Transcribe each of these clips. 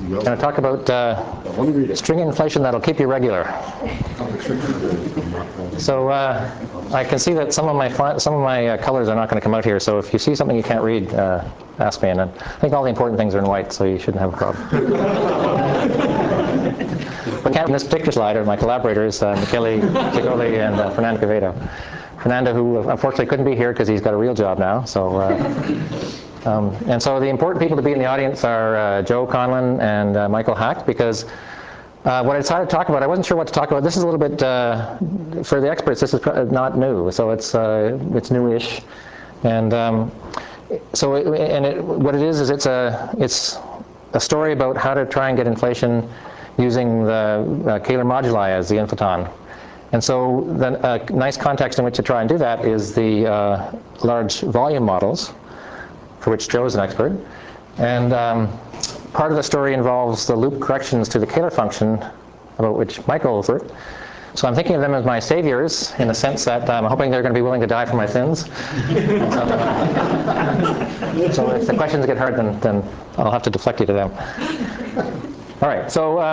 going to talk about string inflation that'll keep you regular. So I can see that some of my colors are not going to come out here. So if you see something you can't read, ask me. And I think all the important things are in white, so you shouldn't have a problem. But in this particular slide are my collaborators, Michele Zagoli and Fernando Quevedo. Fernando, who unfortunately couldn't be here because he's got a real job now. So. And so the important people to be in the audience are Joe Conlon and Michael Hack, because what I decided to talk about, I wasn't sure what to talk about. This is a little bit, for the experts, this is not new, so it's newish. And what it is it's a story about how to try and get inflation using the Kähler moduli as the inflaton. And so the nice context in which to try and do that is the large volume models, for which Joe is an expert. And part of the story involves the loop corrections to the Kähler function, about which Michael worked. So I'm thinking of them as my saviors, in the sense that I'm hoping they're going to be willing to die for my sins. So if the questions get hard, then I'll have to deflect you to them. All right,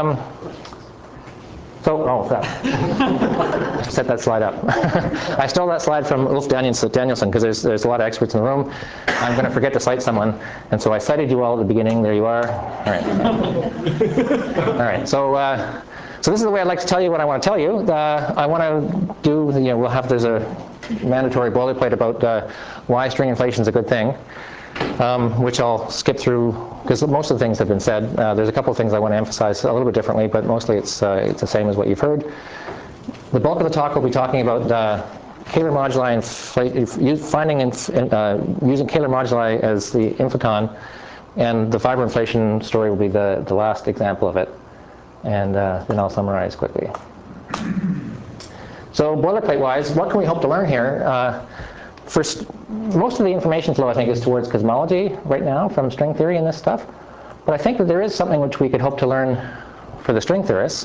set that slide up. I stole that slide from Ulf Danielsson, because there's a lot of experts in the room. I'm going to forget to cite someone, and so I cited you all at the beginning. There you are. All right. All right. So this is the way I'd like to tell you what I want to tell you. I want to do. There's a mandatory boilerplate about why string inflation is a good thing, which I'll skip through because most of the things have been said. There's a couple of things I want to emphasize a little bit differently, but mostly it's the same as what you've heard. The bulk of the talk will be talking about Kähler moduli using Kähler moduli as the inflaton, and the fiber inflation story will be the last example of it. And then I'll summarize quickly. So boilerplate-wise, what can we hope to learn here? First, most of the information flow, I think, is towards cosmology right now from string theory and this stuff. But I think that there is something which we could hope to learn for the string theorists.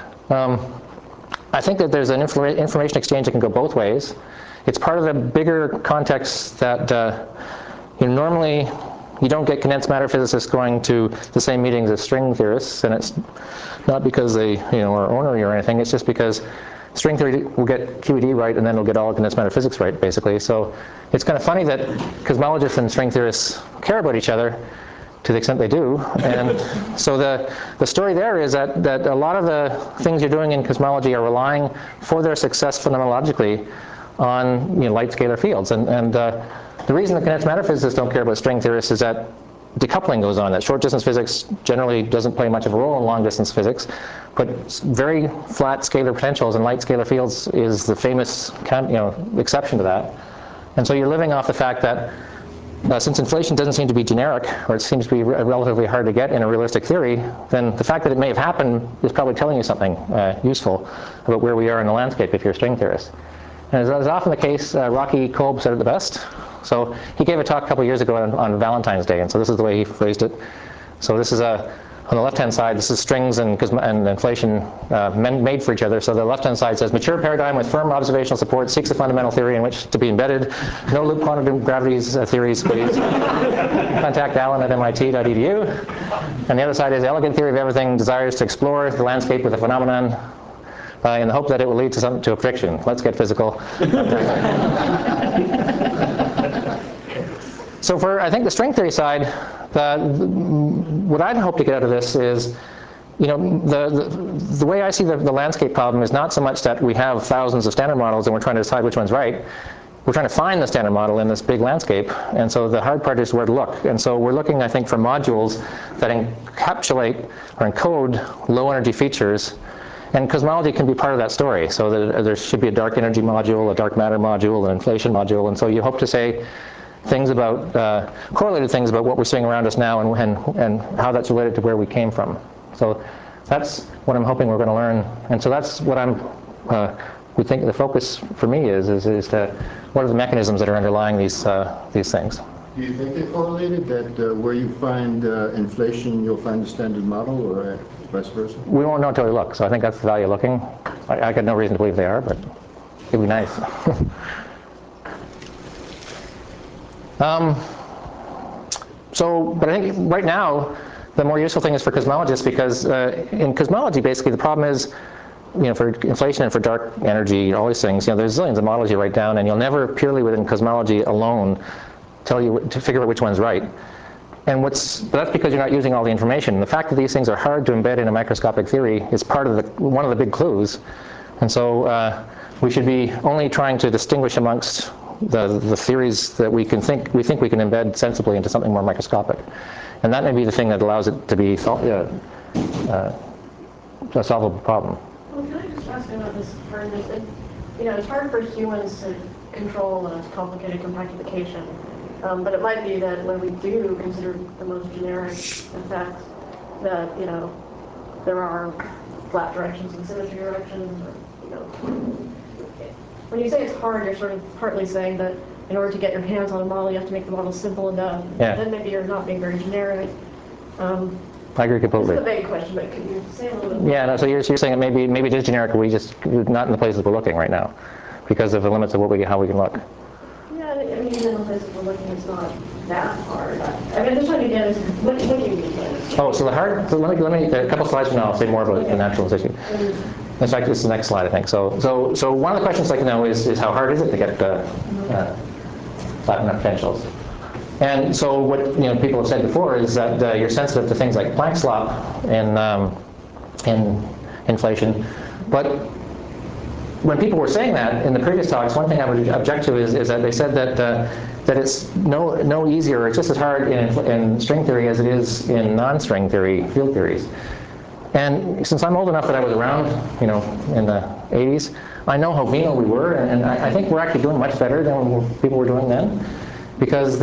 I think that there's an information exchange that can go both ways. It's part of the bigger context that normally you don't get condensed matter physicists going to the same meetings as string theorists, and it's not because they are ornery or anything. It's just because string theory will get QED right, and then it'll get all condensed matter physics right, basically. So it's kind of funny that cosmologists and string theorists care about each other to the extent they do. And so the story there is that a lot of the things you're doing in cosmology are relying for their success phenomenologically on light scalar fields. And the reason the condensed matter physicists don't care about string theorists is that decoupling goes on, that short distance physics generally doesn't play much of a role in long distance physics, but very flat scalar potentials and light scalar fields is the famous exception to that. And so you're living off the fact that since inflation doesn't seem to be generic, or it seems to be relatively hard to get in a realistic theory, then the fact that it may have happened is probably telling you something useful about where we are in the landscape if you're a string theorist. And as is often the case, Rocky Kolb said it the best. So he gave a talk a couple years ago on Valentine's Day, and so this is the way he phrased it. So this is on the left-hand side, this is strings and inflation made for each other. So the left-hand side says, mature paradigm with firm observational support seeks a fundamental theory in which to be embedded. No loop quantum gravities theories, please. Contact Alan at MIT.edu. And the other side is elegant theory of everything desires to explore the landscape with a phenomenon in the hope that it will lead to a prediction. Let's get physical. So for, I think, the string theory side, what I'd hope to get out of this is, the way I see the landscape problem is not so much that we have thousands of standard models and we're trying to decide which one's right. We're trying to find the standard model in this big landscape, and so the hard part is where to look. And so we're looking, I think, for modules that encapsulate or encode low energy features. And cosmology can be part of that story. So there should be a dark energy module, a dark matter module, an inflation module, and so you hope to say things about, correlated things about what we're seeing around us now and how that's related to where we came from. So that's what I'm hoping we're going to learn. And so that's what we think the focus for me is to, what are the mechanisms that are underlying these things. Do you think they're correlated, that where you find inflation, you'll find the standard model, or vice versa? We won't know until we look, so I think that's the value of looking. I got no reason to believe they are, but it'd be nice. But I think right now, the more useful thing is for cosmologists, because in cosmology, basically, the problem is, for inflation and for dark energy, all these things, there's zillions of models you write down, and you'll never, purely within cosmology alone, tell you to figure out which one's right. And but that's because you're not using all the information. The fact that these things are hard to embed in a microscopic theory is part of one of the big clues. And so we should be only trying to distinguish amongst the theories that we think we can embed sensibly into something more microscopic. And that may be the thing that allows it to be a solvable problem. Well, can I just ask about this hardness? It's hard for humans to control a complicated compactification. But it might be that when we do consider the most generic effects, that there are flat directions and symmetry directions. When you say it's hard, you're sort of partly saying that in order to get your hands on a model, you have to make the model simple enough. Yeah. Then maybe you're not being very generic. I agree completely. It's a big question, but could you say a little bit more? Yeah, no, so you're saying that maybe it is generic, but we're not in the places we're looking right now because of the limits of how we can look. Yeah, I mean, even in the places we're looking, it's not that hard. I mean, I'm just trying to get is what do you mean by this? Oh, so let me a couple slides from now, I'll say more about the naturalization. In fact, this is the next slide, I think. So one of the questions I'd like to know is how hard is it to get flat enough potentials? And so what people have said before is that you're sensitive to things like Planck's law in inflation, but when people were saying that in the previous talks, one thing I would object to is that they said that it's no easier, it's just as hard in string theory as it is in non-string theory field theories. And since I'm old enough that I was around, in the 80s, I know how venal we were, and I think we're actually doing much better than people were doing then, because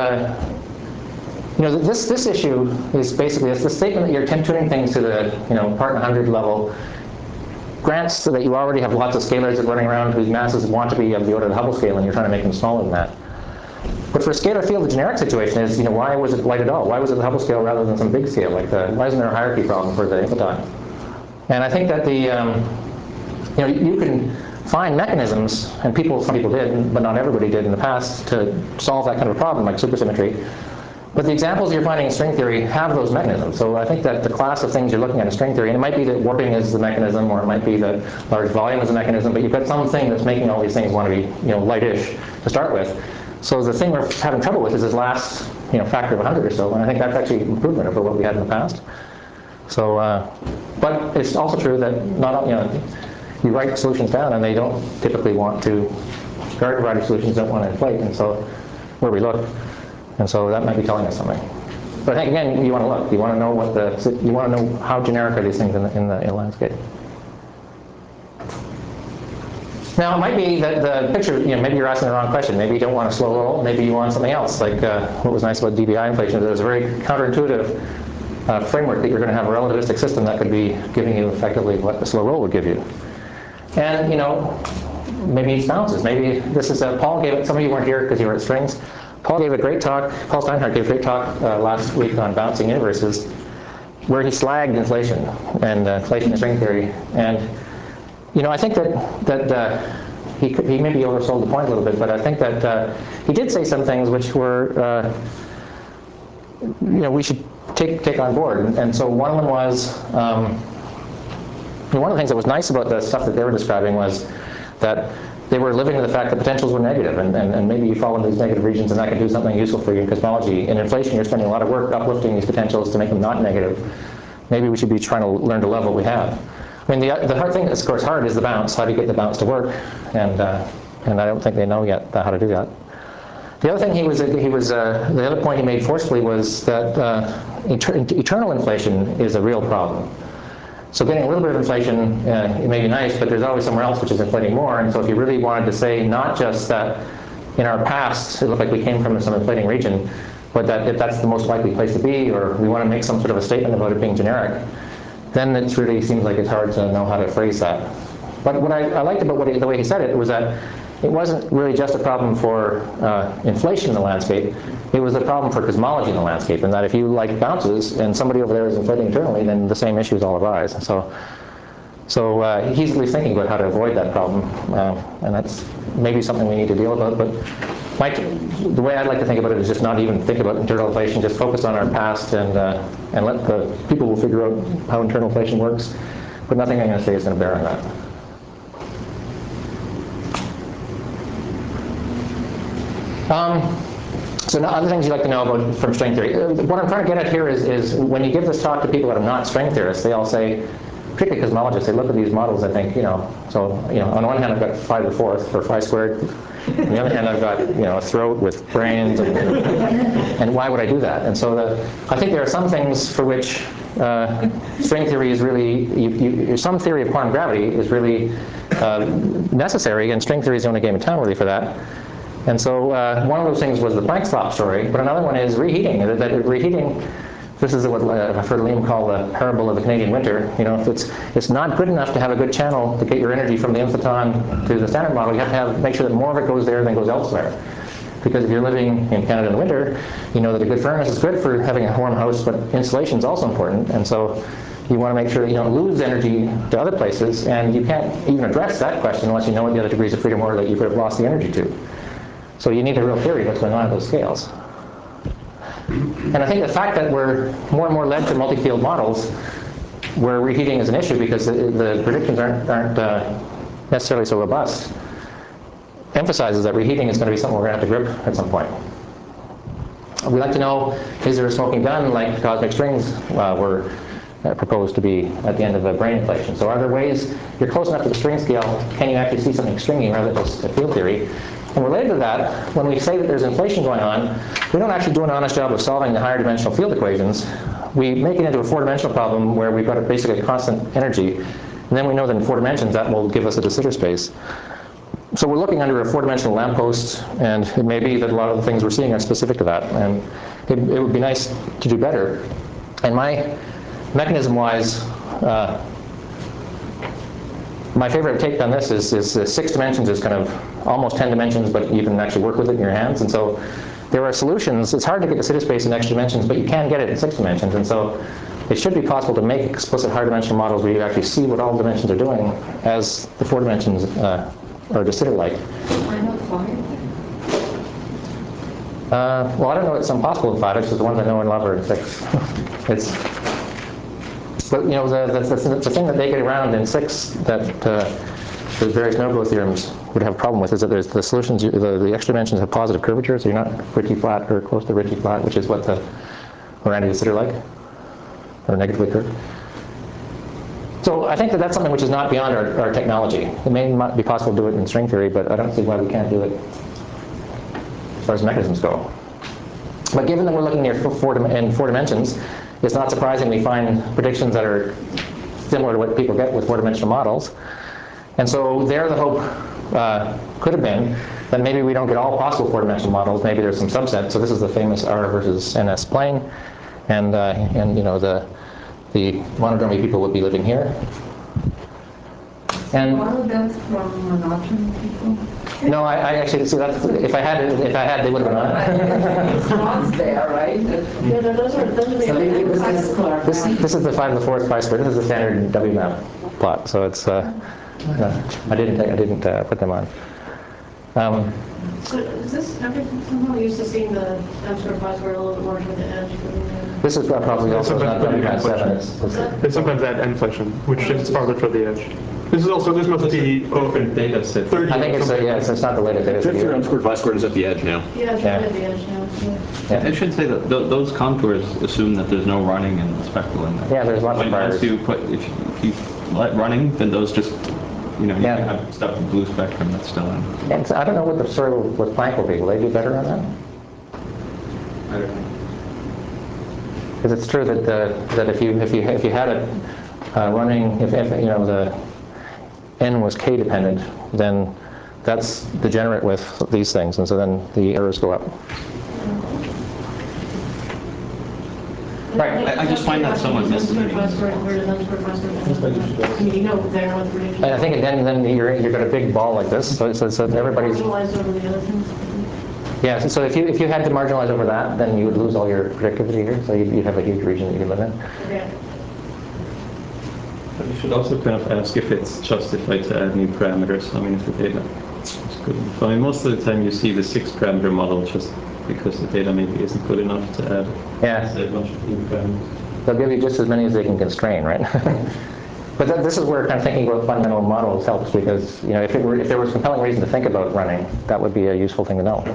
this issue is basically it's the statement that you're tuning things to the part in 100 level. Grants so that you already have lots of scalars that are running around whose masses want to be of the order of the Hubble scale, and you're trying to make them smaller than that. But for a scalar field, the generic situation is, why was it light at all? Why was it the Hubble scale rather than some big scale? Why isn't there a hierarchy problem for the photon? And I think that you can find mechanisms, and some people did, but not everybody did in the past, to solve that kind of a problem, like supersymmetry. But the examples you're finding in string theory have those mechanisms. So I think that the class of things you're looking at in string theory, and it might be that warping is the mechanism, or it might be that large volume is the mechanism, but you've got something that's making all these things want to be lightish to start with. So the thing we're having trouble with is this last factor of 100 or so, and I think that's actually an improvement over what we had in the past. So, but it's also true that not you write solutions down, and they don't typically want to. Garden variety solutions don't want to inflate, and so where we look. And so that might be telling us something. But I think, again, you want to look. You want to know you want to know how generic are these things in the landscape. Now, it might be that the picture, maybe you're asking the wrong question. Maybe you don't want a slow roll. Maybe you want something else. Like what was nice about DBI inflation, there's a very counterintuitive framework that you're going to have a relativistic system that could be giving you effectively what the slow roll would give you. And, maybe it's bounces. Maybe this is Paul gave it. Some of you weren't here because you were at Strings. Paul gave a great talk, Paul Steinhardt gave a great talk last week on bouncing universes, where he slagged inflation and inflation in string theory. And, I think that he maybe oversold the point a little bit, but I think that he did say some things which were, we should take on board. And so one of them was, one of the things that was nice about the stuff that they were describing was that they were living with the fact that potentials were negative, and maybe you fall into these negative regions, and that can do something useful for you in cosmology. In inflation, you're spending a lot of work uplifting these potentials to make them not negative. Maybe we should be trying to learn to love what we have. I mean, the hard thing that's, of course, hard is the bounce. How do you get the bounce to work? And I don't think they know yet how to do that. The other thing the other point he made forcefully was that eternal inflation is a real problem. So getting a little bit of inflation, it may be nice, but there's always somewhere else which is inflating more. And so if you really wanted to say not just that in our past it looked like we came from some inflating region, but that if that's the most likely place to be, or we want to make some sort of a statement about it being generic, then it really seems like it's hard to know how to phrase that. But what I liked about the way he said it was that it wasn't really just a problem for inflation in the landscape. It was a problem for cosmology in the landscape, and that if you like bounces and somebody over there is inflating internally, then the same issues all arise. So he's at least thinking about how to avoid that problem, and that's maybe something we need to deal with. But the way I'd like to think about it is just not even think about internal inflation, just focus on our past and let the people will figure out how internal inflation works. But nothing I'm going to say is going to bear on that. So now other things you'd like to know about from string theory. What I'm trying to get at here is when you give this talk to people that are not string theorists, they all say, particularly cosmologists, they look at these models, I think, so, on the one hand I've got phi to the fourth, or phi squared. On the other hand I've got, a throat with brains, and why would I do that? And so I think there are some things for which string theory is really, some theory of quantum gravity is really necessary, and string theory is the only game in town really for that. And so one of those things was the Planck slop story, but another one is reheating. That reheating, this is what I've heard Liam call the parable of the Canadian winter. It's not good enough to have a good channel to get your energy from the inflaton to the standard model. You have to make sure that more of it goes there than goes elsewhere. Because if you're living in Canada in the winter, you know that a good furnace is good for having a warm house, but insulation is also important. And so you want to make sure that you don't lose energy to other places, and you can't even address that question unless you know what the other degrees of freedom were that you could have lost the energy to. So you need a real theory of what's going on at those scales. And I think the fact that we're more and more led to multi-field models where reheating is an issue because the predictions aren't necessarily so robust emphasizes that reheating is going to be something we're going to have to grip at some point. We'd like to know, is there a smoking gun like cosmic strings were proposed to be at the end of a brain inflation? So are there ways, you're close enough to the string scale, can you actually see something stringy rather than just a field theory? And related to that, when we say that there's inflation going on, we don't actually do an honest job of solving the higher dimensional field equations. We make it into a four-dimensional problem where we've got basically a constant energy, and then we know that in 4 dimensions that will give us a de Sitter space. So we're looking under a four-dimensional lamppost, and it may be that a lot of the things we're seeing are specific to that, and it would be nice to do better. And my mechanism-wise, my favorite take on this is 6 dimensions is kind of almost 10 dimensions, but you can actually work with it in your hands. And so there are solutions. It's hard to get the Sitter space in extra dimensions, but you can get it in 6 dimensions. And so it should be possible to make explicit higher dimensional models where you actually see what all dimensions are doing as the 4 dimensions are de Sitter-like. Why not 5? Well, I don't know what's impossible in 5. It's just the ones I know and love are in 6. But the thing that they get around in 6 that the various no-go theorems would have a problem with is that there's the solutions, the extra dimensions have positive curvature, so you're not Ricci flat or close to Ricci flat, which is what the Morandi de Sitter like, or negatively curved. So I think that that's something which is not beyond our technology. It may not be possible to do it in string theory, but I don't see why we can't do it as far as mechanisms go. But given that we're looking here in 4 dimensions, it's not surprising we find predictions that are similar to what people get with 4-dimensional models. And so there the hope could have been that maybe we don't get all possible 4-dimensional models, maybe there's some subset. So this is the famous R versus NS plane, and the monodromy people would be living here. And All of those from monodromy people? no, I actually see that. If I had, they would have been on. It's not there, right? Yeah, those are the This is the 5 to the 4th phi squared. This is the standard WMAP plot. So it's I didn't put them on. So is this everything somehow used to seeing the m squared phi squared a little bit more toward the edge? This is probably also not WMAP 7. They sometimes add inflection, which is farther toward the edge. This must be different data set. 30. I think it's not the way that it is. 50 round squared phi squared is at the edge now. Yeah, it's Yeah. right at the edge now. Yeah. I should say that those contours assume that there's no running in the spectral in there. Yeah, there's lots of Once priors. if you let running, then those just, you Yeah. can have stuff in blue spectrum that's still in. And so I don't know what the story with Planck will be. Will they do better on that? I don't know. Because it's true that if you had it running, if the n was k dependent, then that's degenerate with these things, and so then the errors go up. Right. I just find that somewhat misleading. I mean, you know there what the prediction And I think then you've got a big ball like this, so everybody's. marginalized over the other things. Yeah, so if you had to marginalize over that, then you would lose all your predictivity here, so you'd have a huge region that you could live in. Okay. But you should also kind of ask if it's justified to add new parameters. I mean, if the data Good. I mean, most of the time you see the 6-parameter model just because the data maybe isn't good enough to add Yeah. say, a bunch of new parameters. They'll give you just as many as they can constrain, right? But this is where kind of thinking about fundamental models helps, because if there was compelling reason to think about running, that would be a useful thing to know.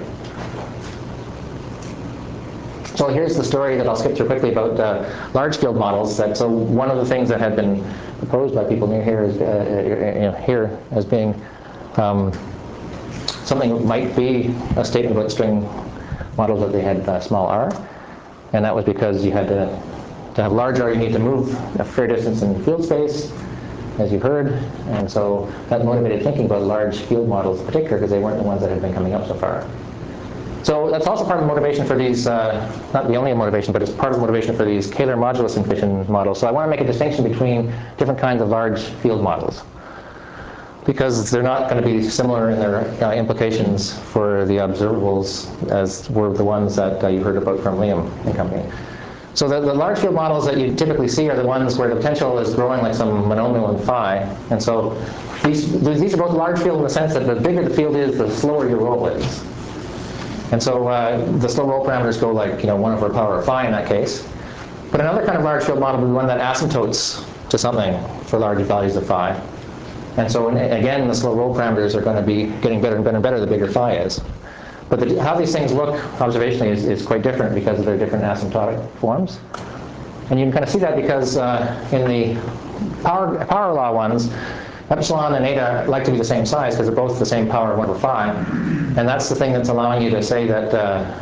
So here's the story that I'll skip through quickly about large-scale models. So one of the things that had been proposed by people near here is here as being something that might be a statement about string models that they had small r, and that was because you had to have large R, you need to move a fair distance in field space, as you've heard, and so that motivated thinking about large field models in particular, because they weren't the ones that had been coming up so far. So that's also part of the motivation for these, not the only motivation, but it's part of the motivation for these Kähler modulus inflation models. So I want to make a distinction between different kinds of large field models, because they're not going to be similar in their implications for the observables as were the ones that you heard about from Liam and company. So the large field models that you typically see are the ones where the potential is growing like some monomial in phi. And so these are both large field in the sense that the bigger the field is, the slower your roll is. And so the slow roll parameters go like 1/power phi in that case. But another kind of large field model would be one that asymptotes to something for large values of phi. And so again, the slow roll parameters are going to be getting better and better and better the bigger phi is. But how these things look observationally is quite different because of their different asymptotic forms. And you can kind of see that because in the power law ones, epsilon and eta like to be the same size because they're both the same power of 1/phi. And that's the thing that's allowing you to say that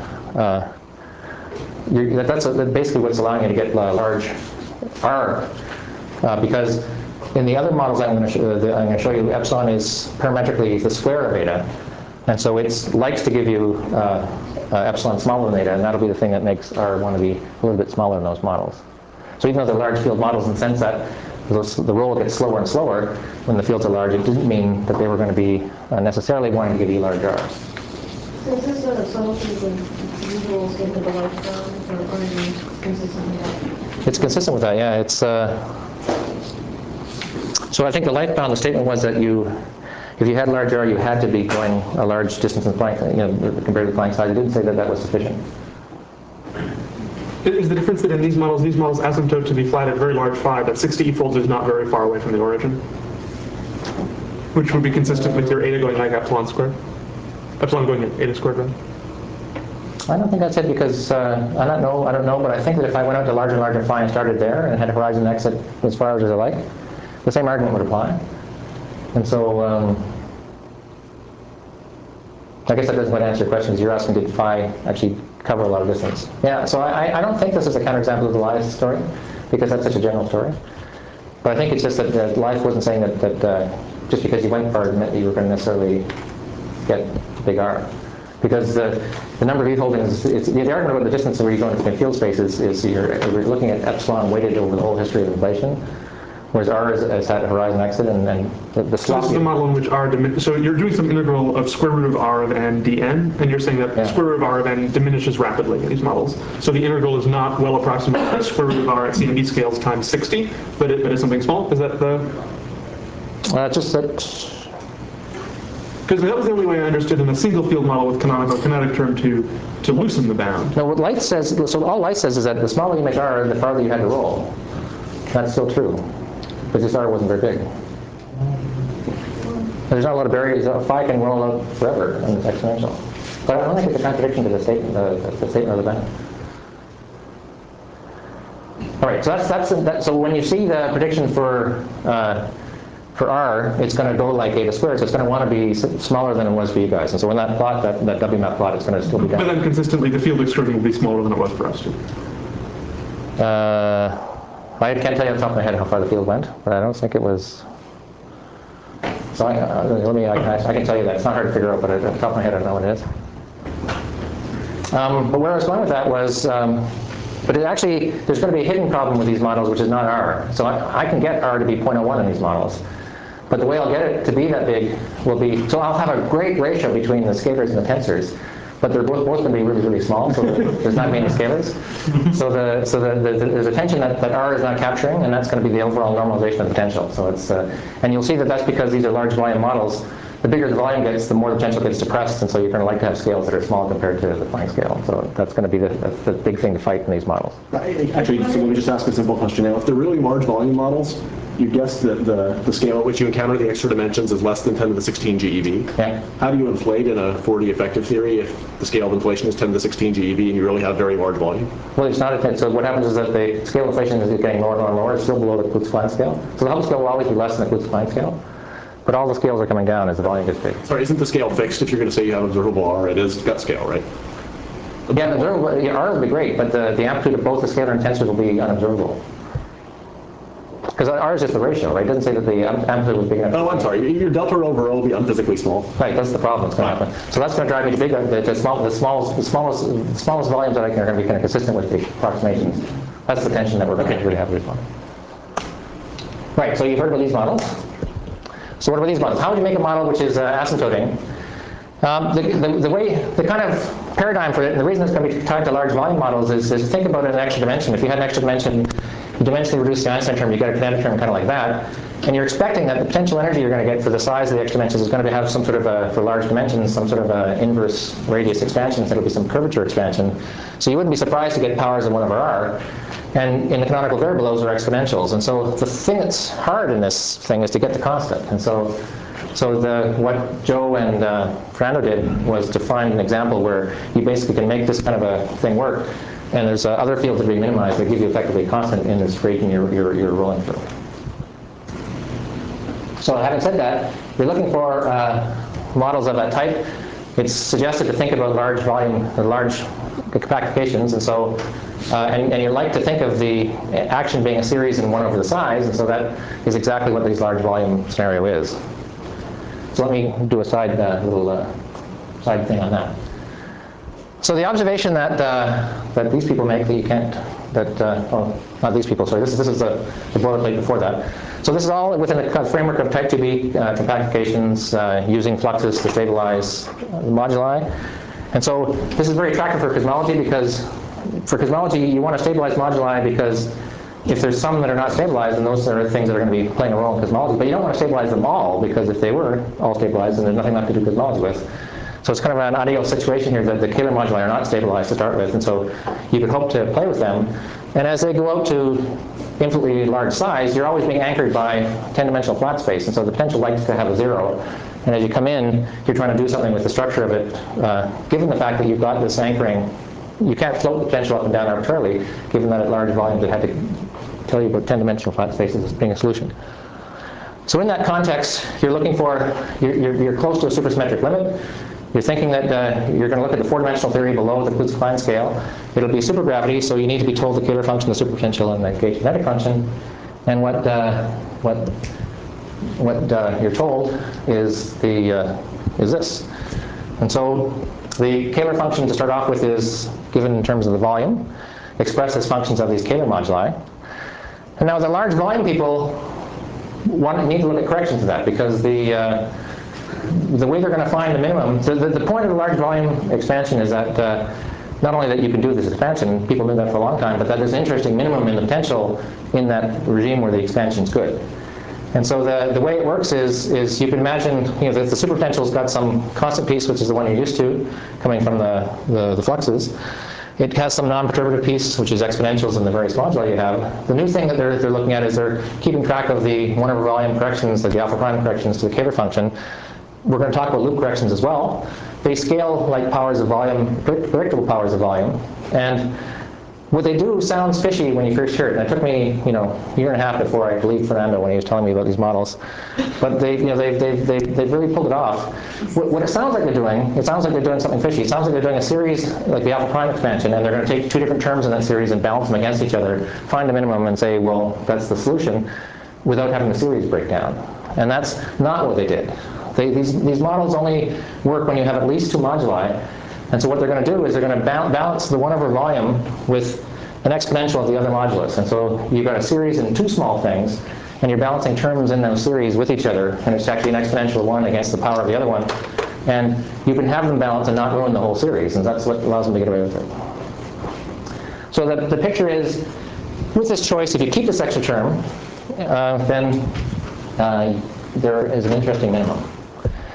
that's basically what's allowing you to get large R. Because in the other models I'm going to show you, epsilon is parametrically the square of eta. And so it likes to give you epsilon smaller than eta, and that'll be the thing that makes R want to be a little bit smaller in those models. So even though they're large field models in the sense that the roll gets slower and slower when the fields are large, it didn't mean that they were going to be necessarily wanting to give you large R's. So is this an assumption with usual statement of the lifebound, or are you consistent with that? It's consistent with that, yeah. It's so I think the lifebound, the statement was that if you had large R, you had to be going a large distance in flying, compared to the flying size. It didn't say that that was sufficient. Is the difference that in these models asymptote to be flat at very large phi, that 60 folds is not very far away from the origin? Which would be consistent with your eta going like epsilon squared? Epsilon going eta squared, right? I don't think that's it because I don't know, but I think that if I went out to larger and larger phi and started there and had a horizon exit as far as I like, the same argument would apply. And so I guess that doesn't quite answer your question, because you're asking did phi actually cover a lot of distance. Yeah, so I don't think this is a counterexample of the life story, because that's such a general story. But I think it's just that life wasn't saying that just because you went far meant that you were going to necessarily get big R. Because the number of ETH holdings, the argument about the distance where you go into field space is you're looking at epsilon weighted over the whole history of inflation, whereas R has had a horizon exit, and the So slop. this is a model in which R diminishes. So you're doing some integral of square root of R of n dn, and you're saying that square root of R of n diminishes rapidly in these models. So the integral is not well approximated square root of R at CMB scales times 60, but it is something small. Is that the? Just that. Because that was the only way I understood in a single field model with canonical kinetic term to loosen the bound. No, what Light says, so all Light says is that the smaller you make R, the farther you had to roll. That's still true, but this R wasn't very big. There's not a lot of barriers. Phi can roll out forever, and it's exponential. But I don't think it's a contradiction to the statement of the bound. All right, so so when you see the prediction for R, it's going to go like eta squared, so it's going to want to be smaller than it was for you guys. And so when that plot, that WMAP plot, it's going to still be down. But then consistently, the field excursion will be smaller than it was for us too. I can't tell you off the top of my head how far the field went, but I don't think it was. So I can tell you that. It's not hard to figure out, but at the top of my head, I don't know what it is. But where I was going with that was, but there's going to be a hidden problem with these models, which is not R. So I can get R to be 0.01 in these models. But the way I'll get it to be that big will be, so I'll have a great ratio between the scalars and the tensors, but they're both going to be really, really small, so there's not many scalars. So there's a tension that R is not capturing, and that's going to be the overall normalization of potential. So it's, and you'll see that that's because these are large volume models. the bigger the volume gets, the more the potential gets depressed, and so you're going to like to have scales that are small compared to the Planck scale. So that's going to be the big thing to fight in these models. Actually, so let me just ask a simple question now. If they're really large volume models, you guess that the scale at which you encounter the extra dimensions is less than 10 to the 16 GeV. Yeah. How do you inflate in a 4D effective theory if the scale of inflation is 10 to the 16 GeV and you really have very large volume? Well, it's not a 10. So what happens is that the scale of inflation is getting lower and lower and lower. It's still below the Klutz-Planck scale. So the Hubble scale will always be less than the Klutz-Planck scale. But all the scales are coming down as the volume gets big. Sorry, isn't the scale fixed if you're going to say you have observable R? It is gut scale, right? Yeah, observable, R will be great, but the amplitude of both the scalar and tensors will be unobservable. Because R is just the ratio, right? It doesn't say that the amplitude was big enough. Oh, I'm sorry. Your delta over O will be unphysically small. Right, that's the problem that's going to happen. So that's going to drive me to big, the smallest volumes that are going to be kind of consistent with the approximations. That's the tension that we're going to really have to respond. Right, so you've heard about these models. So what about these models? How would you make a model which is asymptoting? The kind of paradigm for it, and the reason it's going to be tied to large volume models is think about it in an extra dimension. If you had an extra dimension, you dimensionally reduce the Einstein term, you get a kinetic term kind of like that, and you're expecting that the potential energy you're going to get for the size of the extra dimensions is going to have some sort of for large dimensions, some sort of inverse radius expansion, so it'll be some curvature expansion. So you wouldn't be surprised to get powers of 1 over r. And in the canonical variable, those are exponentials. And so the thing that's hard in this thing is to get the constant. And so what Joe and Fernando did was to find an example where you basically can make this kind of a thing work, and there's other fields that are being minimized that give you effectively a constant in this region you're rolling through. So having said that, you're looking for models of that type. It's suggested to think about large volume, or large compactifications, and so and you like to think of the action being a series in 1 over the size, and so that is exactly what this large volume scenario is. So let me do a side thing on that. So the observation that these people make that you can't, oh, not these people, sorry, this is the boilerplate before that. So this is all within the framework of type 2b compactifications using fluxes to stabilize the moduli. And so this is very attractive for cosmology because for cosmology you want to stabilize moduli because if there's some that are not stabilized, then those are things that are going to be playing a role in cosmology. But you don't want to stabilize them all because if they were all stabilized, then there's nothing left to do cosmology with. So it's kind of an ideal situation here that the Kähler moduli are not stabilized to start with, and so you could hope to play with them. And as they go out to infinitely large size, you're always being anchored by 10-dimensional flat space, and so the potential likes to have a 0. And as you come in, you're trying to do something with the structure of it. Given the fact that you've got this anchoring, you can't float the potential up and down arbitrarily, given that at large volumes it had to tell you about 10-dimensional flat spaces as being a solution. So in that context, you're looking for, you're close to a supersymmetric limit. You're thinking that you're going to look at the 4-dimensional theory below the Klutz-Klein scale. It'll be supergravity, so you need to be told the Kähler function, the superpotential, and the gauge kinetic function. And what you're told is this. And so the Kähler function to start off with is given in terms of the volume, expressed as functions of these Kähler moduli. And now the large volume people need to look at corrections to that because the way they're going to find the minimum, the point of the large volume expansion is that not only that you can do this expansion, people knew that for a long time, but that there's an interesting minimum in the potential in that regime where the expansion is good. And so the way it works is you can imagine, you know, the superpotential's got some constant piece, which is the one you're used to, coming from the fluxes. It has some non-perturbative piece, which is exponentials in the various moduli you have. The new thing that they're looking at is they're keeping track of the 1 over volume corrections, the alpha prime corrections to the Kähler function. We're going to talk about loop corrections as well. They scale like powers of volume, predictable powers of volume. And what they do sounds fishy when you first hear it. And it took me, you know, a year and a half before I believed Fernando when he was telling me about these models. But they've really pulled it off. What it sounds like they're doing, it sounds like they're doing something fishy. It sounds like they're doing a series like the alpha prime expansion, and they're going to take 2 different terms in that series and balance them against each other, find the minimum, and say, well, that's the solution, without having the series break down. And that's not what they did. These models only work when you have at least 2 moduli. And so what they're going to do is they're going to balance the 1 over volume with an exponential of the other modulus. And so you've got a series in 2 small things, and you're balancing terms in those series with each other, and it's actually an exponential of 1 against the power of the other one. And you can have them balance and not ruin the whole series, and that's what allows them to get away with it. So the picture is, with this choice, if you keep this extra term, then there is an interesting minimum.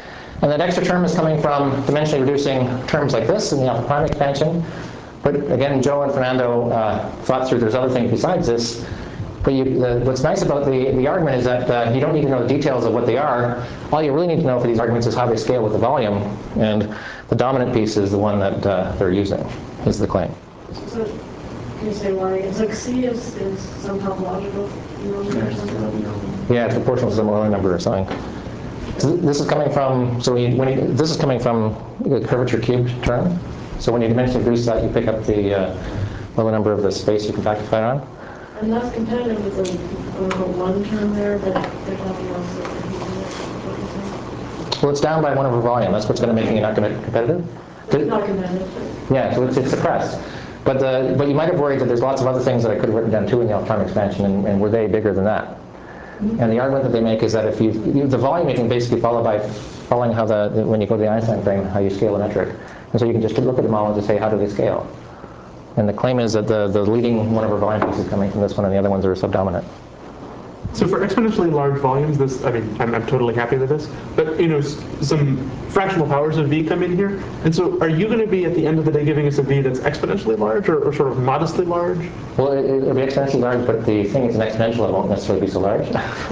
And that extra term is coming from dimensionally reducing terms like this in the alpha prime expansion. But again, Joe and Fernando thought through there's other things besides this. But what's nice about the argument is that you don't need to know the details of what they are. All you really need to know for these arguments is how they scale with the volume. And the dominant piece is the one that they're using, is the claim. So, can you say why? It's like C is some topological number or something? Yeah, it's proportional to some other number or something. So this is coming from, this is coming from the curvature cubed term. So when you dimensionally reduce that, you pick up the lower number of the space you can factor it on. And that's competitive with the one term there, but there's nothing else that can be it. Well, it's down by 1 over volume. That's what's going to make it not competitive. It's not competitive. Yeah, so it's suppressed. But you might have worried that there's lots of other things that I could have written down too in the alpha prime expansion, and were they bigger than that? And the argument that they make is that if the volume you can basically follow by following how when you go to the Einstein frame, how you scale a metric. And so you can just look at them all and just say, how do they scale? And the claim is that the leading 1 over volume piece is coming from this one, and the other ones are subdominant. So for exponentially large volumes, this, I mean, I'm totally happy with this, but some fractional powers of V come in here, and so are you going to be at the end of the day giving us a V that's exponentially large or sort of modestly large? Well, it'll be exponentially large, but the thing is an exponential, it won't necessarily be so large.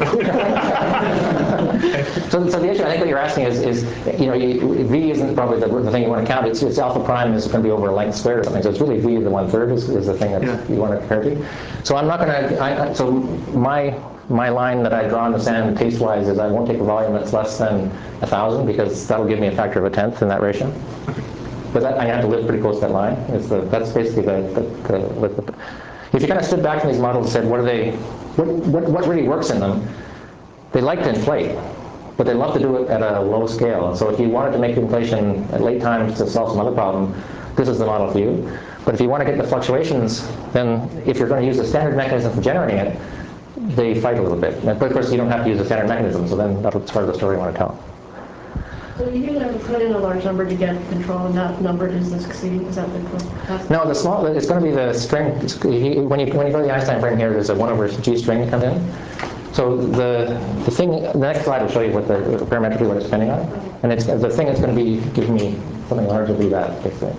So the issue, I think what you're asking is V isn't probably the thing you want to count. It's alpha prime is going to be over a length squared or something, so it's really V the 1/3 is the thing that you want to compare to. So I'm not going to, so my line that I draw in the sand taste-wise is I won't take a volume that's less than 1,000 because that'll give me a factor of 1/10 in that ratio. But I have to live pretty close to that line. That's basically if you kind of stood back from these models and said, what really works in them? They like to inflate, but they love to do it at a low scale. And so if you wanted to make inflation at late times to solve some other problem, this is the model for you. But if you want to get the fluctuations, then if you're going to use a standard mechanism for generating it, they fight a little bit. But of course, you don't have to use a standard mechanism, so then that's part of the story I want to tell. So you have to put in a large number to get control, and that number is this C. Is that the No, the small. It's going to be the string. When you go to the Einstein frame here, there's a 1 over G string that comes in. So the next slide will show you what parametrically what it's depending on, and it's the thing that's going to be giving me something large will be that basically.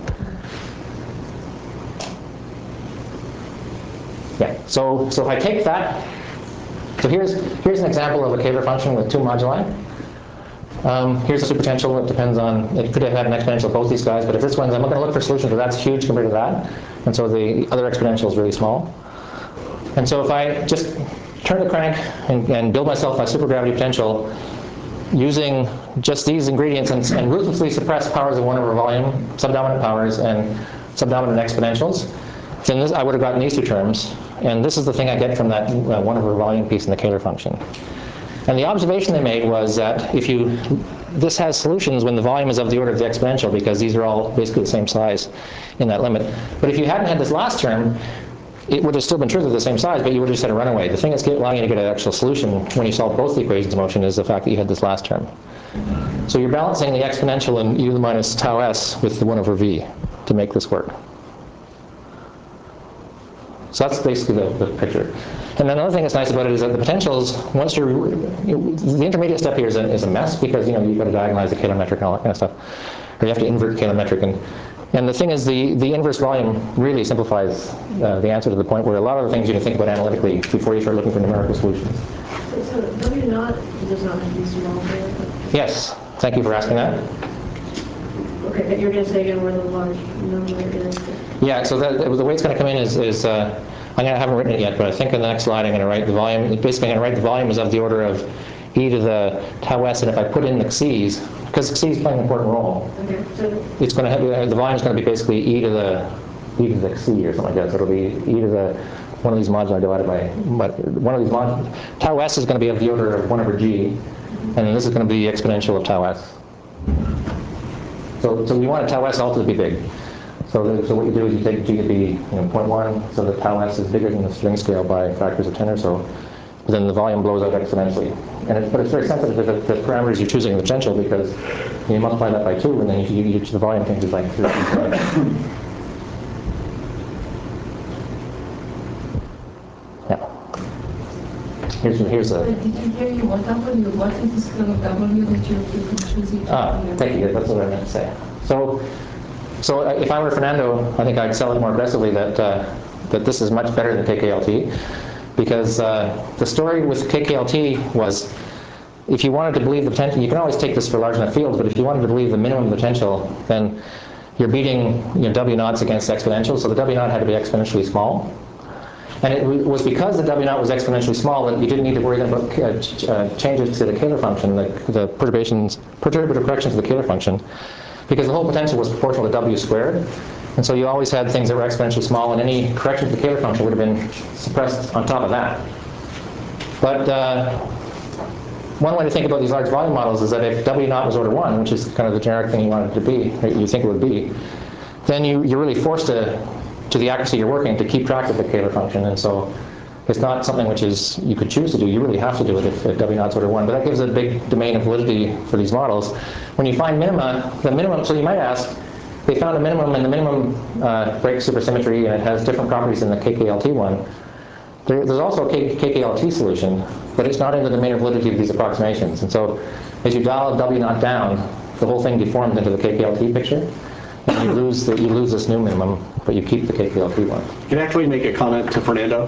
Yeah. So if I take that. So here's an example of a Kähler function with 2 moduli. Here's a superpotential. It depends on, it could have had an exponential of both these guys, but if this one's, I'm going to look for solutions where that's huge compared to that, and so the other exponential is really small. And so if I just turn the crank and build myself a supergravity potential using just these ingredients and ruthlessly suppress powers of 1 over volume, subdominant powers, and subdominant exponentials, then I would have gotten these 2 terms. And this is the thing I get from that 1 over volume piece in the Kähler function. And the observation they made was that this has solutions when the volume is of the order of the exponential, because these are all basically the same size in that limit. But if you hadn't had this last term, it would have still been true they're the same size, but you would have just had a runaway. The thing that's allowing you to get an actual solution when you solve both the equations of motion is the fact that you had this last term. So you're balancing the exponential in e to the minus tau s with the 1 over v to make this work. So that's basically the picture. And then another thing that's nice about it is that the potentials, once the intermediate step here is a mess, because you've got to diagonalize the Kähler metric and all that kind of stuff. Or you have to invert the Kähler metric. And the thing is, the inverse volume really simplifies the answer to the point where a lot of the things you need to think about analytically before you start looking for numerical solutions. So W naught does not have to be small here? Yes. Thank you for asking that. Okay, but you're just saying where the large number is. Yeah, so the way it's going to come in is I haven't written it yet, but I think in the next slide I'm going to write the volume. Basically, I'm going to write the volume is of the order of e to the tau s, and if I put in the x's, because x's is playing an important role, Okay, so it's going to have, the volume is going to be basically e to the xc or something like that. So it'll be e to the one of these moduli divided by one of these tau s is going to be of the order of 1 over g, and then this is going to be the exponential of tau s. So we want a tau s also to be big. So what you do is you take g to be 0.1, so the tau s is bigger than the string scale by factors of 10 or so. But then the volume blows out exponentially. But it's very sensitive to the parameters you're choosing in the potential, because you multiply that by 2, and then the volume changes like 3 times. Yeah. Here's a. Did you hear you? What W? What is the scale of W that you can choose each one? Thank you. That's what I meant to say. So if I were Fernando, I think I'd sell it more aggressively that this is much better than KKLT, because the story with KKLT was, if you wanted to believe the potential, you can always take this for large enough fields, but if you wanted to believe the minimum potential, then you're beating W naughts against exponentials, so the W naught had to be exponentially small. And it was because the W naught was exponentially small that you didn't need to worry about changes to the Kähler function, the perturbative corrections of the Kähler function, because the whole potential was proportional to W squared. And so you always had things that were exponentially small, and any correction to the Kähler function would have been suppressed on top of that. But one way to think about these large volume models is that if W naught was order 1, which is kind of the generic thing you want it to be, or you think it would be, then you're really forced to the accuracy you're working to keep track of the Kähler function. And so it's not something which is you could choose to do. You really have to do it if W naught's order 1. But that gives a big domain of validity for these models. When you find minima, the minimum, so you might ask, they found a minimum, and the minimum breaks supersymmetry, and it has different properties than the KKLT one. There's also a KKLT solution, but it's not in the domain of validity of these approximations. And so as you dial W naught down, the whole thing deforms into the KKLT picture. And you lose this new minimum, but you keep the KKLT one. Can I actually make a comment to Fernando?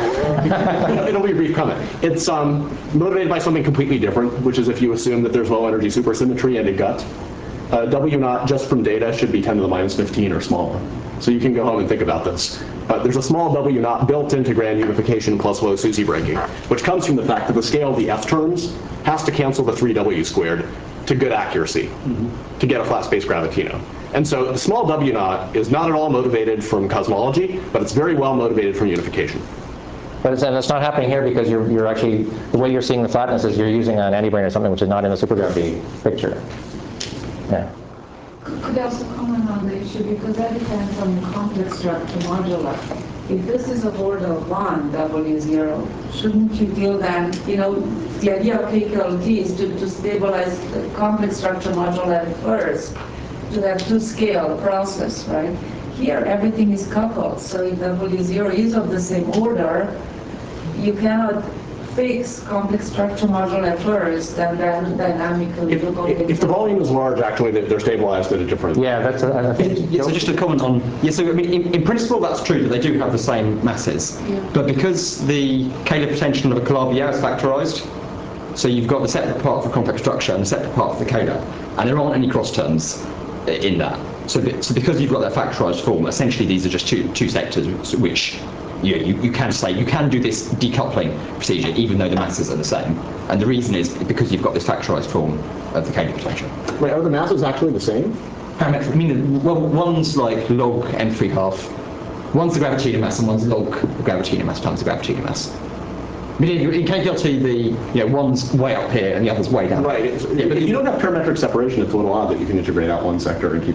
It'll be a brief comment. It's motivated by something completely different, which is if you assume that there's low energy supersymmetry and a gut, W naught just from data should be 10 to the minus 15 or smaller. So you can go home and think about this. There's a small W naught built into grand unification plus low SUSY breaking, which comes from the fact that the scale of the F terms has to cancel the 3W squared to good accuracy to get a flat space gravitino. And so the small W naught is not at all motivated from cosmology, but it's very well motivated from unification. But it's not happening here because you're actually, the way you're seeing the flatness is you're using an anti-brane or something which is not in the supergravity picture. Yeah. Could I also comment on the issue, because that depends on the complex structure modular. If this is of order 1, W0, shouldn't you deal then, the idea of KKLT is to stabilize the complex structure modular first, to that two-scale process, right? Here, everything is coupled, so if W0 is of the same order, you cannot fix complex structure modular first, and then dynamically you go If the volume is large, actually, they're stabilized at a different... Yeah, that's I think. Yeah, so just to comment on, so I mean, in principle that's true that they do have the same masses, but because the Kähler potential of a Calabi-Yau is factorized, so you've got the separate part of the complex structure and the separate part of the Kähler, and there aren't any cross terms in that. So because you've got that factorized form, essentially these are just two sectors which you can say, you can do this decoupling procedure even though the masses are the same. And the reason is because you've got this factorized form of the Kähler potential. Wait, are the masses actually the same? Parametric, meaning, well, one's like log m3 half. One's the gravitino mass and one's log the gravitino mass times the gravitino mass. I mean, in KKLT, one's way up here and the other's way down. Right. Yeah, but if you don't have parametric separation, it's a little odd that you can integrate out one sector and keep...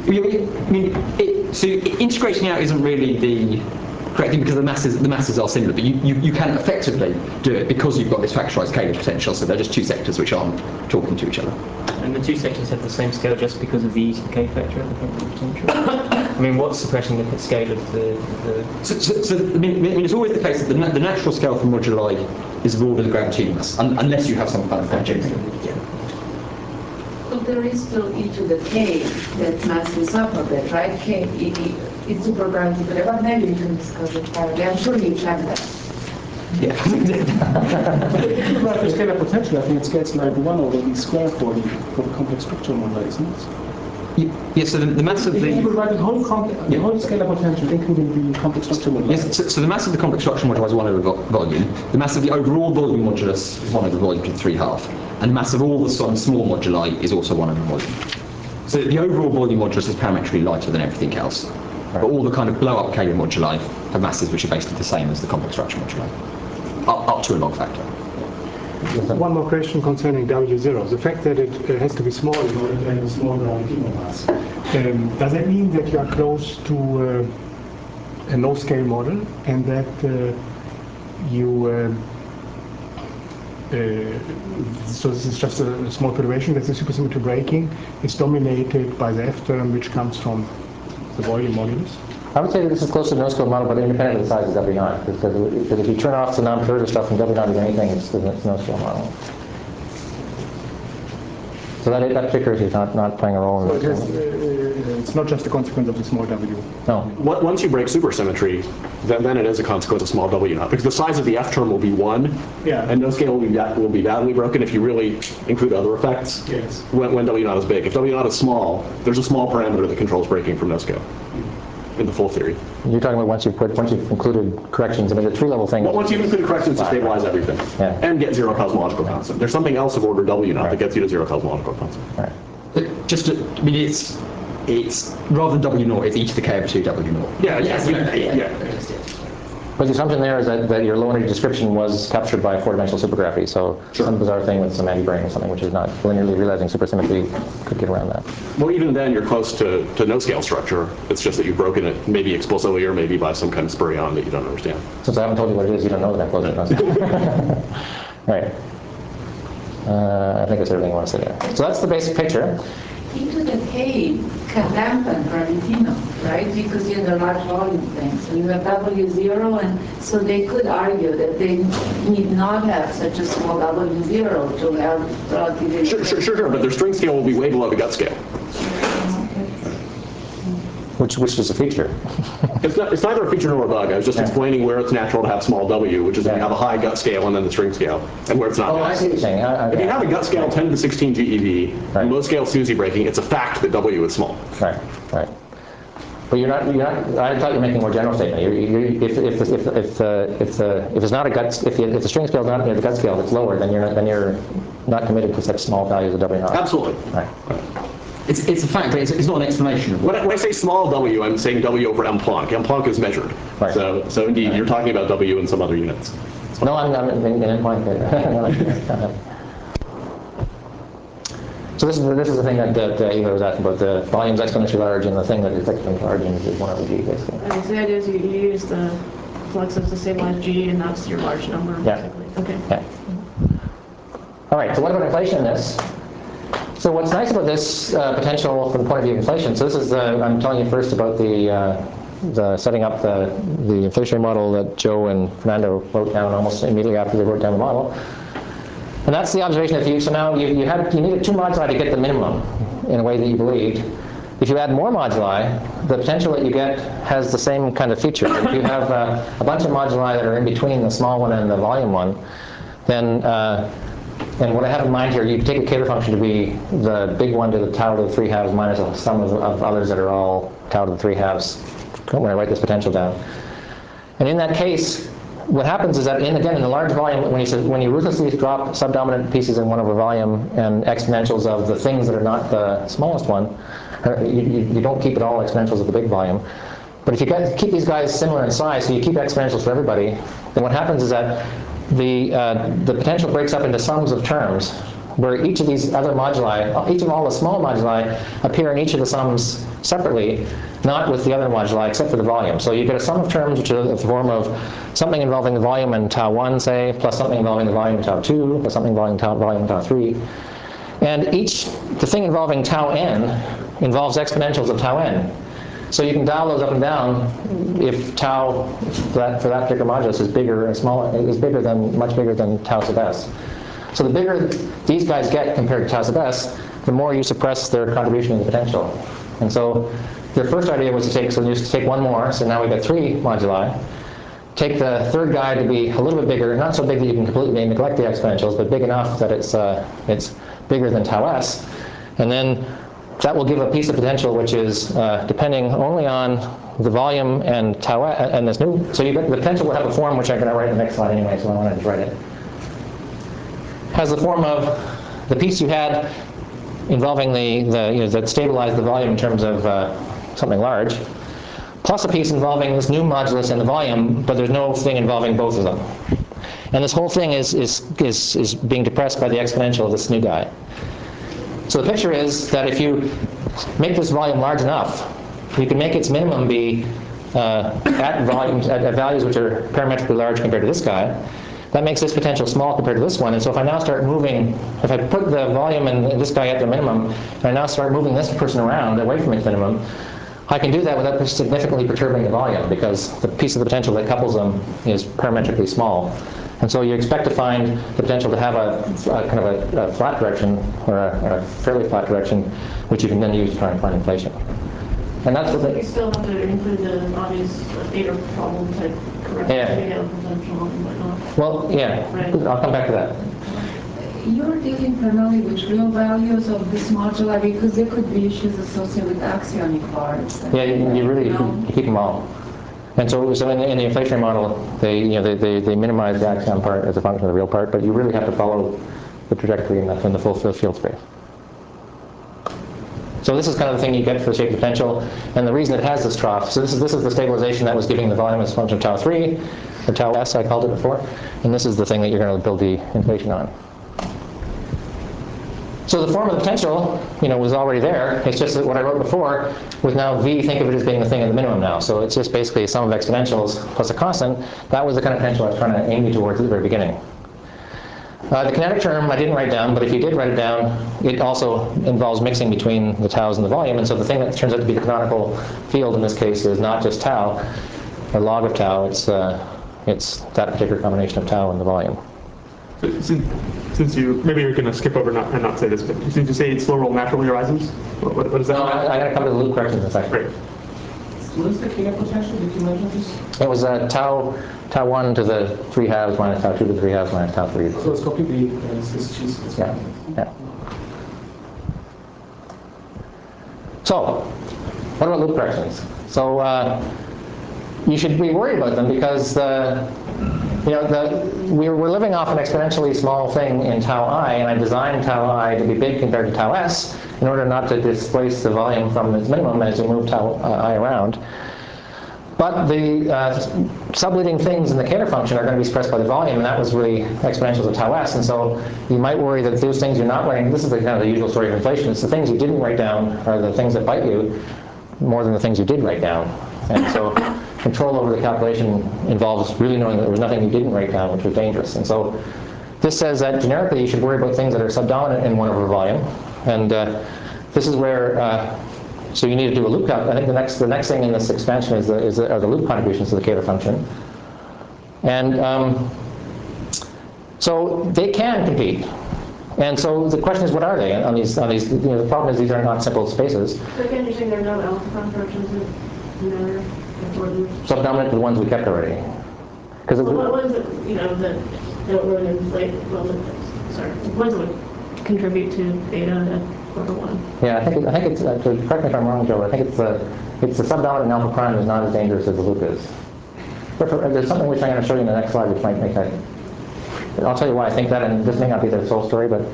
So integrating out isn't really the correct thing because the masses are similar, but you can effectively do it because you've got this factorized Kähler potential, so they're just two sectors which aren't talking to each other. And the two sectors have the same scale just because of the E to the K factor of the complex potential? I mean, what's suppressing the scale of the... So I mean, it's always the case that the natural scale for moduli is of order the gravitino mass, unless you have some kind of function. But there is still e to the k that masses up a bit, right? K, it's super gravity, but maybe you can discuss it further. I'm sure you checked that. Yeah. About the scalar potential, I think it scales like 1 over the square for the complex structure model, isn't it? Yeah, so the mass of the... You write the whole scalar potential, including the complex structure model. Yes, so the mass of the complex structure module is 1 over volume. The mass of the overall volume modulus is 1 over volume to the 3/2. And the mass of all the small moduli is also 1 over volume. So the overall volume modulus is parametrically lighter than everything else. But all the kind of blow-up Kähler moduli have masses which are basically the same as the complex structure moduli, up to a log factor. One more question concerning W0. The fact that it has to be small in order to have a small gravitino mass. Does that mean that you are close to a no-scale model and that so this is just a small perturbation, that the supersymmetry breaking is dominated by the F term which comes from the volume modulus? I would say that this is close to the no-scale model, but independent of the size of W naught. Because if you turn off the non-perturbative stuff from W naught to anything, it's the no-scale model. So that particular issue is not playing a role in So this. it's not just a consequence of the small w. No. Once you break supersymmetry, then it is a consequence of small w naught, because the size of the F term will be 1, Yeah. and no scale will be badly broken if you really include other effects. Yes. When W naught is big. If W naught is small, there's a small parameter that controls breaking from no scale in the full theory. You're talking about once you've included corrections. I mean, the tree-level thing. But once you've included corrections to stabilize everything Yeah. and get zero cosmological constant, there's something else of order W naught that gets you to zero cosmological constant. Right. I mean, it's rather than W naught, it's e to the k over 2 W naught. Yeah, Yeah. But the assumption there is that your low energy description was captured by four-dimensional supergravity. So some bizarre thing with some anti-brane or something, which is not linearly realizing supersymmetry, could get around that. Well, even then, you're close to no scale structure. It's just that you've broken it maybe explicitly or maybe by some kind of spurion that you don't understand. Since I haven't told you what it is, you don't know that I'm close enough. Right. I think that's everything I want to say there. So that's the basic picture. E to the k can dampen Valentino, right? Because you have the large volume thing. So you have W0, and so they could argue that they need not have such a small W0 to have relatively. Sure, but their string scale will be way below the gut scale. Which is a feature. It's neither a feature nor a bug. I was just explaining where it's natural to have small w, which is if you have a high gut scale and then the string scale, and where it's not. Oh, I see what you're saying. If you have a gut scale 10 to the 16 GeV, and low scale SUSY breaking, it's a fact that w is small. Right. But you're not. I thought you were making a more general statement. If it's not a gut, if the string scale is not near the gut scale, if it's lower, then you're not committed to such small values of W naught. Absolutely. Right. It's a fact, but it's not an explanation. When I say small w, I'm saying w over m Planck. M Planck is measured. Right. So indeed, you're talking about w in some other units. No, I'm in point there. So this is the thing that Eva was asking about, the volume's exponentially large, and the thing that is exponentially large is 1 over g, basically. And so the idea is you use the fluxes to stabilize G, and that's your large number, basically. Okay. Yeah. All right, so what about inflation in this? So what's nice about this potential from the point of view of inflation, so this is I'm telling you first about the setting up the inflationary model that Joe and Fernando wrote down almost immediately after they wrote down the model. And that's the observation that so now you needed 2 moduli to get the minimum in a way that you believed. If you add more moduli, the potential that you get has the same kind of feature. If you have a bunch of moduli that are in between the small one and the volume one, then and what I have in mind here, you take a Kähler function to be the big one to the tau to the 3 halves minus a sum of others that are all tau to the 3 halves when I write this potential down. And in that case, what happens is that, in the large volume, when you ruthlessly drop subdominant pieces in 1 over volume and exponentials of the things that are not the smallest one, you don't keep at all exponentials of the big volume. But if you keep these guys similar in size, so you keep exponentials for everybody, then what happens is that the potential breaks up into sums of terms, where each of these other moduli, each of all the small moduli, appear in each of the sums separately, not with the other moduli, except for the volume. So you get a sum of terms, which is the form of something involving the volume and tau 1, say, plus something involving the volume and tau 2, plus something involving volume and tau 3. And the thing involving tau n involves exponentials of tau n. So you can dial those up and down if tau for that particular modulus is bigger and much bigger than tau sub s. So the bigger these guys get compared to tau sub s, the more you suppress their contribution in the potential. And so their first idea was to take one more, so now we've got 3 moduli. Take the third guy to be a little bit bigger, not so big that you can completely neglect the exponentials, but big enough that it's bigger than tau s. And then that will give a piece of potential which is depending only on the volume and tau and this new. So the potential will have a form which I'm going to write in the next slide anyway, so I want to just write it. Has the form of the piece you had involving that stabilized the volume in terms of something large, plus a piece involving this new modulus and the volume, but there's no thing involving both of them. And this whole thing is being depressed by the exponential of this new guy. So the picture is that if you make this volume large enough, you can make its minimum be at values which are parametrically large compared to this guy. That makes this potential small compared to this one. And so if I now start moving, if I put the volume and this guy at their minimum, and I now start moving this person around away from its minimum, I can do that without significantly perturbing the volume because the piece of the potential that couples them is parametrically small. And so you expect to find the potential to have a kind of a flat direction or a fairly flat direction, which you can then use to try and find inflation. And that's what You still have to include the obvious data problem type correction of potential and whatnot. Well, yeah, Right. I'll come back to that. You're dealing primarily with real values of this moduli because there could be issues associated with axionic parts. Yeah, you really keep them all. And so in the inflationary model, they minimize the axion part as a function of the real part, but you really have to follow the trajectory in the full field space. So this is kind of the thing you get for the shape potential, and the reason it has this trough. So this is the stabilization that was giving the volume as a function of tau 3, or tau s, I called it before, and this is the thing that you're going to build the inflation on. So the form of the potential, was already there. It's just that what I wrote before was now v, think of it as being the thing at the minimum now. So it's just basically a sum of exponentials plus a constant. That was the kind of potential I was trying to aim you towards at the very beginning. The kinetic term I didn't write down, but if you did write it down, it also involves mixing between the taus and the volume. And so the thing that turns out to be the canonical field in this case is not just tau, or log of tau. It's that particular combination of tau and the volume. Since you, maybe you're going to skip over and not say this, but since you say its slow roll naturally arises, what does that mean? No, I'm going to come to the loop corrections in a second. Great. What is the kinetic potential? Did you mention this? It was tau 1 to the 3 halves minus tau 2 to the 3 halves minus tau 3. So it's completely it's Yeah. So, what about loop corrections? So, you should be worried about them because we're living off an exponentially small thing in tau I, and I designed tau I to be big compared to tau s in order not to displace the volume from its minimum as you move tau I around. But the subleading things in the Kähler function are going to be expressed by the volume, and that was really exponentials of tau s. And so you might worry that those things you're not writing, this is the kind of the usual story of inflation, it's the things you didn't write down are the things that bite you more than the things you did write down. And so control over the calculation involves really knowing that there was nothing you didn't write down, which was dangerous. And so this says that generically you should worry about things that are subdominant in 1 over volume. And this is where, so you need to do a loop calc. I think the next thing in this expansion are the loop contributions to the Kähler function. And so they can compete. And so the question is, what are they on these? The problem is these are not simple spaces. So again, you're saying there are no alpha constructions in there? Subdominant to the ones we kept already. Because what ones that that would inflate? Ones that would contribute to beta at order 1. Yeah, I think it's. Correct me if I'm wrong, Joe. I think it's the subdominant in alpha prime is not as dangerous as the loop is. But there's something which I'm going to show you in the next slide, which might make that. I'll tell you why I think that, and this may not be the sole story, but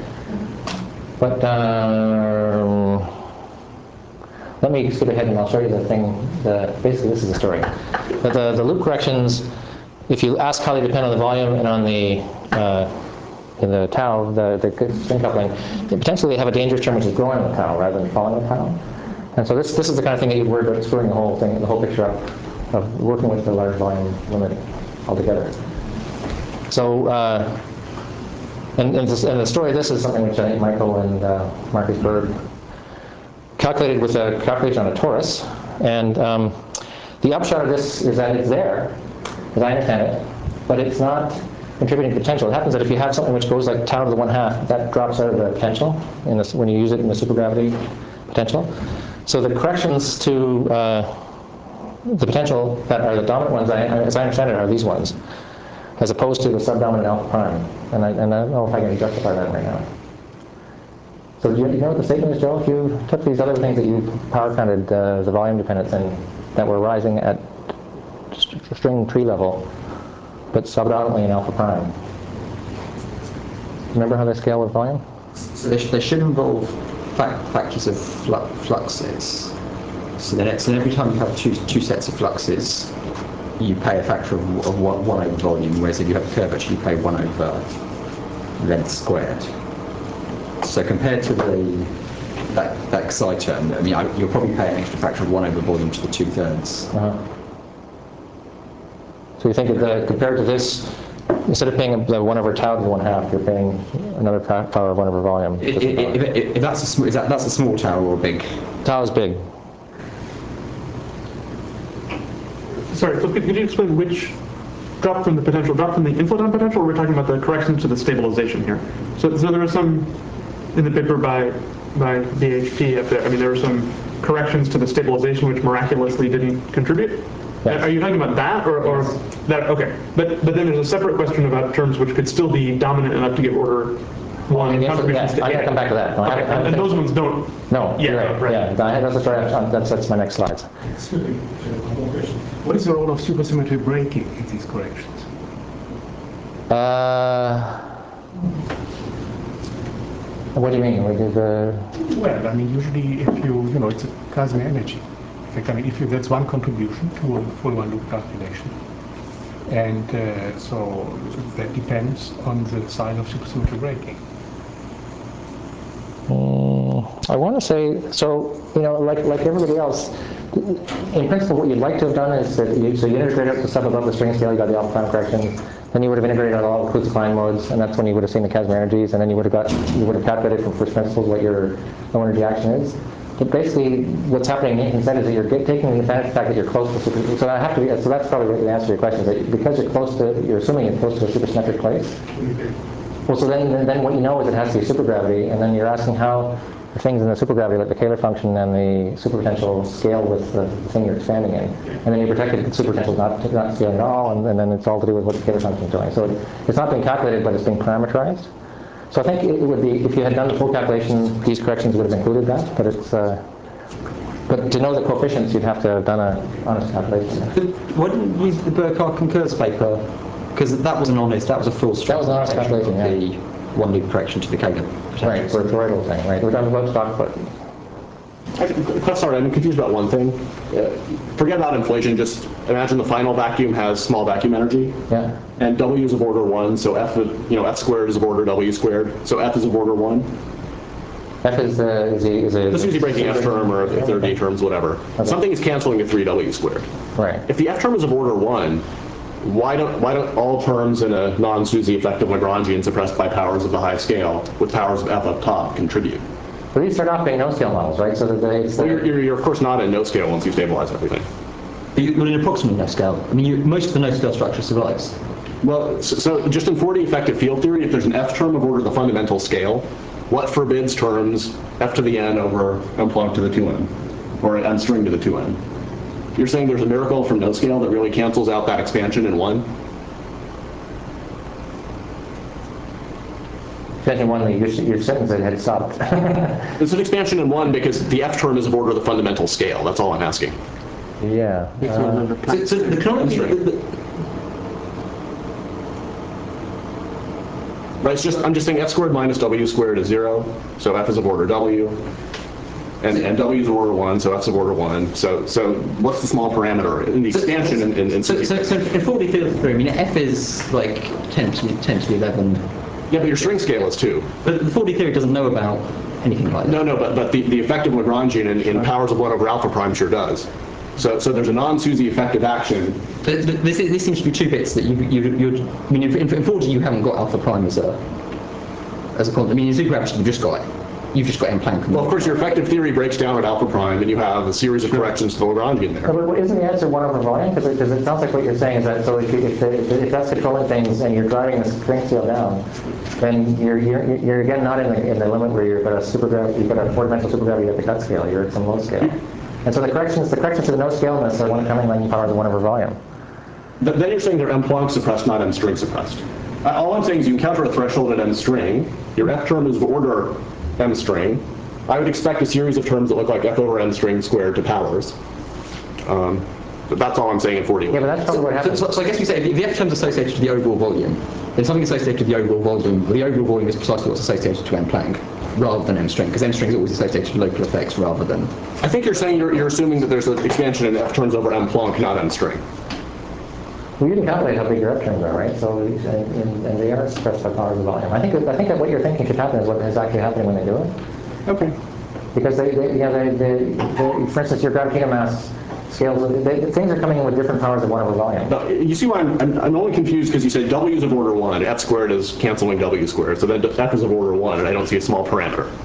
let me skip ahead and I'll show you the thing. Basically, this is the story. The loop corrections, if you ask how they depend on the volume and on the in the tau, the string coupling, potentially they have a dangerous term which is growing with tau rather than falling with tau. And so this is the kind of thing that you'd worry about screwing the whole thing, the whole picture up of working with the large volume limit altogether. So, and the story of this is something which I think Michael and Marcus Berg calculated with a calculation on a torus. And the upshot of this is that it's there, as I understand it, but it's not contributing potential. It happens that if you have something which goes like tau to the 1/2, that drops out of the potential when you use it in the supergravity potential. So the corrections to the potential that are the dominant ones, as I understand it, are these ones, as opposed to the subdominant alpha prime. And I don't know if I can justify that right now. So do you know what the statement is, Joe? If you took these other things that you power counted, the volume dependence, and that were rising at string tree level, but subdominantly in alpha prime. Remember how they scale with volume? So they should involve factors of fluxes. So then every time you have two sets of fluxes, you pay a factor of 1 over volume, whereas if you have curvature, you pay 1 over length squared. So compared to that psi term, I mean, you'll probably pay an extra factor of 1 over volume to the 2/3. So you think that compared to this, instead of paying the 1 over tau to the 1/2, you're paying another power of 1 over volume. If that's a small tau or a big? Tau is big. sorry, so could you explain which drop from the infloton potential, or we're talking about the correction to the stabilization here? So there are some, in the paper by DHT up there, I mean, there were some corrections to the stabilization which miraculously didn't contribute? Yes. Are you talking about that, or that? Okay, but then there's a separate question about terms which could still be dominant enough to give order one contributions I'm to going to come back to that. No, Okay, and those ones don't. No, Yeah, you're right. right. Yeah, that's the story. That's my next slide. Excuse me, one more question. What is the role of supersymmetry breaking in these corrections? What do you mean? Well, I mean, usually if you know, it's a Casimir energy. In fact, I mean, that's one contribution to a full one-loop calculation. And so that depends on the size of supersymmetry breaking. I want to say, so, like everybody else, in principle, what you'd like to have done is that you integrate up the stuff above the string scale, you got the alpha prime corrections, then you would have integrated out all Kaluza-Klein modes, and that's when you would have seen the Casimir energies, and then you would have calculated from first principles what your low energy action is. But basically, what's happening instead is that you're taking the advantage of the fact that you're close to so that's probably the answer to your question, is that because you're assuming you're close to a supersymmetric place. Well, so then what you know is it has to be supergravity, and then you're asking how the things in the supergravity, like the Kähler function and the superpotential, scale with the thing you're expanding in. And then you protected the superpotential not scaling at all, and then it's all to do with what the Kähler function is doing. So it's not being calculated, but it's being parameterized. So I think it would be, if you had done the full calculation, these corrections would have included that, but to know the coefficients, you'd have to have done an honest calculation. Why didn't you use the Burkhardt concurs paper? Because that was an honest, that was a full That was an honest calculation, yeah. The one loop correction to the Kähler. Right, for a toroidal thing, right? Which I'm about to talk about. Sorry, I'm confused about one thing. Forget about inflation, just imagine the final vacuum has small vacuum energy. Yeah. And W is of order 1, so F squared is of order W squared, so F is of order 1. F is a... This is breaking F term, or if there are D terms, whatever. Okay. Something is canceling the 3W squared. Right. If the F term is of order 1, why don't all terms in a non-SUSY effective Lagrangian suppressed by powers of the high scale with powers of F up top contribute? Well, these start off being no-scale models, right? So that you're of course not in no-scale once you stabilize everything. You're in approximately no-scale. I mean, most of the no-scale structure survives. Well, so just in 4D effective field theory, if there's an F term of order the fundamental scale, what forbids terms F to the n over m plug to the 2n, or n string to the 2n? You're saying there's a miracle from no scale that really cancels out that expansion in 1? Expansion 1, your sentence had stopped. It's an expansion in 1 because the F term is of order the fundamental scale. That's all I'm asking. Yeah. So the canonical... Right, I'm just saying F squared minus W squared is 0, so F is of order W. And W is of order 1, so F's of order 1. So what's the small parameter in the expansion in So in 4D field theory, I mean, F is like 10 to the 11. Yeah, but your string scale is 2. But the 4D theory doesn't know about anything like that. No, but the effective Lagrangian in powers of 1 over alpha prime sure does. So there's a non-SUSY effective action. This seems to be 2 bits that you'd I mean, in 4D you haven't got alpha prime as a point. I mean, in supergravity you've just got M Planck. Well, of course, your effective theory breaks down at alpha prime, and you have a series of corrections to the Lagrangian there. But isn't the answer 1 over volume? Because it sounds like what you're saying is that so if that's controlling things and you're driving the string scale down, then you're again not in the limit where you've got a supergravity, you've got a 4-dimensional supergravity at the cut scale. You're at some low scale, and so the corrections to the no scaleness are coming like powers of 1 over volume. Then you're saying they're M Planck suppressed, not M string suppressed. All I'm saying is you encounter a threshold at M string. Your F term is of order M string. I would expect a series of terms that look like F over M string squared to powers. But that's all I'm saying in 4D. Yeah, but that's probably what happens. So I guess we say if the F term is associated to the overall volume, then something associated to the overall volume, well, the overall volume is precisely what's associated to M Planck, rather than M string, because M string is always associated to local effects rather than... I think you're saying you're assuming that there's an expansion in F terms over M Planck, not M string. Well, you can calculate how big your F terms are, right? So, and they are expressed by powers of volume. I think that what you're thinking should happen is what is actually happening when they do it. Okay. Because for instance, your gravitational mass scales, things are coming in with different powers of 1 over volume. No, you see why I'm only confused because you say W is of order 1, F squared is canceling W squared, so then F is of order 1, and I don't see a small parameter.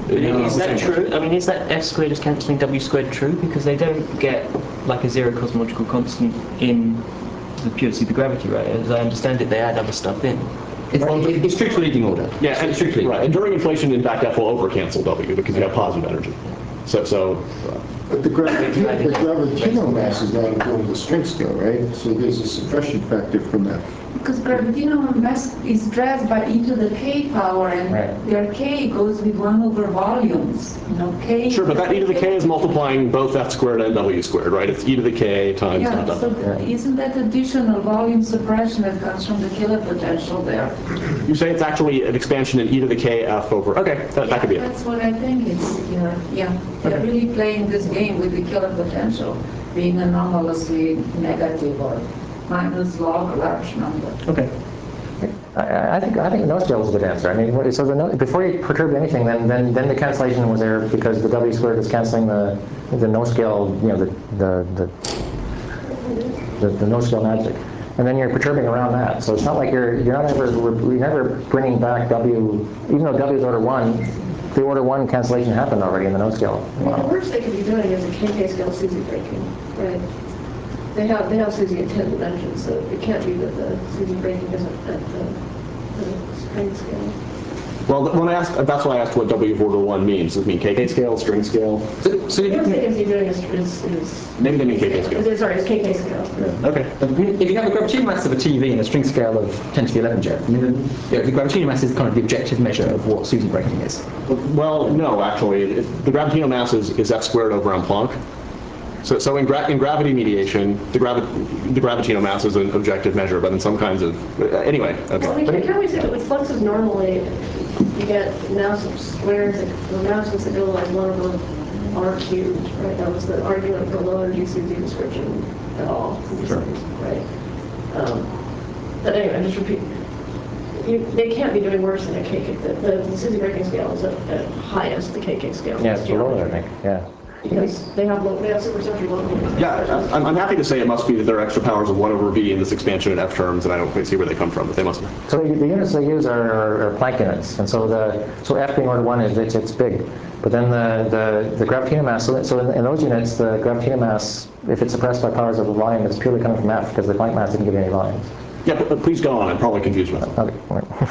Is that true? I mean, is that F squared is cancelling W squared true? Because they don't get like a zero cosmological constant in the pure supergravity, right? As I understand it, they add other stuff in. It's true to leading order. Yeah, and strictly. Right, and during inflation, in fact, F will over-cancel W because you have positive energy. But the gravitational mass is not according to string scale, right? So there's a suppression factor from F. Because gravitational mass is dressed by e to the k power, and their k goes with 1 over volumes. K. Sure, but that e to the k is multiplying both F squared and W squared, right? It's e to the k times not so isn't that additional volume suppression that comes from the Killer potential there? You say it's actually an expansion in e to the k F over. Okay, that could be it. That's what I think it's here. Yeah, they're really playing this game with the Killer potential being anomalously negative or minus log a large number. Okay. I think no scale is a good answer. I mean, so before you perturb anything, then the cancellation was there because the W squared is canceling the no scale, the no scale magic, and then you're perturbing around that. So it's not like you're never bringing back W, even though W is order 1. The order 1 cancellation happened already in the no scale model. The worst they could be doing is a KK scale SUSY breaking, right? They have SUSY at 10 dimensions, so it can't be that the SUSY breaking isn't at the string scale. Well, that's why I asked what W of order 1 means. Does it mean KK scale, string scale? So the worst they can be doing is maybe they mean KK scale. Sorry, it's KK scale. Yeah. Okay. If you have a gravitational mass of a TV and a string scale of 10 to the 11 jet, the gravitational mass is kind of the objective measure of what SUSY breaking is. Well, no, actually. The gravitational mass is F squared over m Planck. So in gravity mediation, the gravitational mass is an objective measure, but in some kinds of anyway. Okay. Well, I mean, can we say that with fluxes normally you get mass of squares, the mass was that go like 1 over r cubed, right? That was the argument for low energy SUSY description at all. Sure. Right. But anyway, just repeat. They can't be doing worse than a KK. The SUSY breaking scale is at highest the KK scale. Yeah, it's below it, I think. Yeah. Because they have superstructure local. Yeah, I'm happy to say it must be that there are extra powers of 1 over v in this expansion in F terms, and I don't quite see where they come from, but they must be. So the units they use are Planck units, and so F being order 1 it's big, but then the gravitational mass. So in those units, the gravitational mass, if it's suppressed by powers over volume, it's purely coming from F because the Planck mass didn't give you any volumes. Yeah, but please go on. I'm probably confused with that. Okay.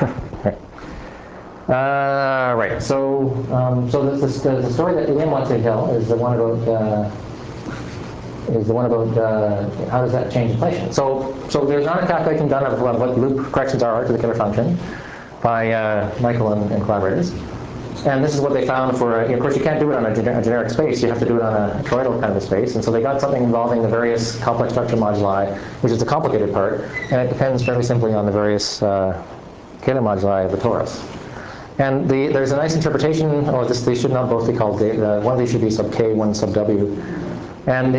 Right. So the story that Ian wants to tell is the one about how does that change inflation. So there's not a calculation done of what loop corrections are to the Killer function by Michael and collaborators. And this is what they found for. Of course, you can't do it on a generic space. You have to do it on a toroidal kind of a space. And so they got something involving the various complex structure moduli, which is the complicated part, and it depends fairly simply on the various Kähler moduli of the torus. And there's a nice interpretation, they should not both be called, one of these should be sub k, one sub w. And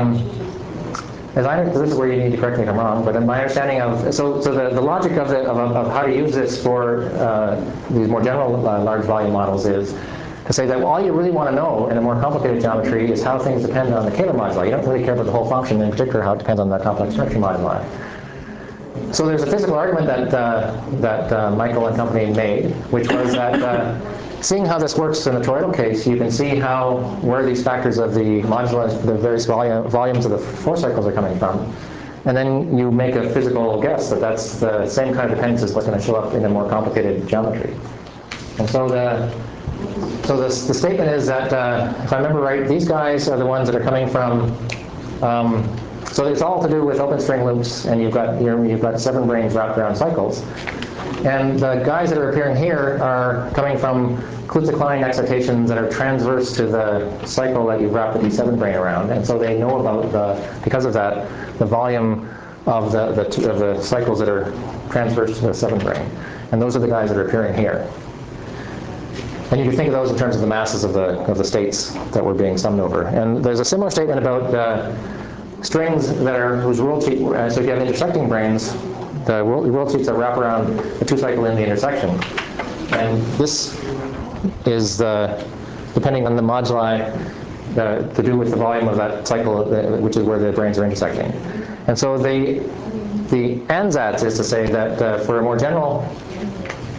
this is where you need to correct me if I'm wrong, but in my understanding of, so the logic of how to use this for these more general large volume models is to say that all you really want to know in a more complicated geometry is how things depend on the Kähler moduli. You don't really care about the whole function, in particular how it depends on the complex structure moduli. So there's a physical argument that Michael and company made, which was that seeing how this works in the toroidal case, you can see where these factors of the modulus, the various volumes of the force cycles are coming from, and then you make a physical guess that that's the same kind of dependence as what's going to show up in a more complicated geometry. And so the statement is that if I remember right, these guys are the ones that are coming from. So it's all to do with open string loops, and you've got 7 branes wrapped around cycles. And the guys that are appearing here are coming from Kaluza-Klein excitations that are transverse to the cycle that you've wrapped the D7 brane around. And so they know about because of that, the volume of the cycles that are transverse to the 7 brane. And those are the guys that are appearing here. And you can think of those in terms of the masses of the states that were being summed over. And there's a similar statement about strings whose world sheet, so if you have intersecting branes, the world sheets that wrap around the 2-cycle in the intersection. And this is depending on the moduli to do with the volume of that cycle, which is where the branes are intersecting. And so the ansatz is to say that for a more general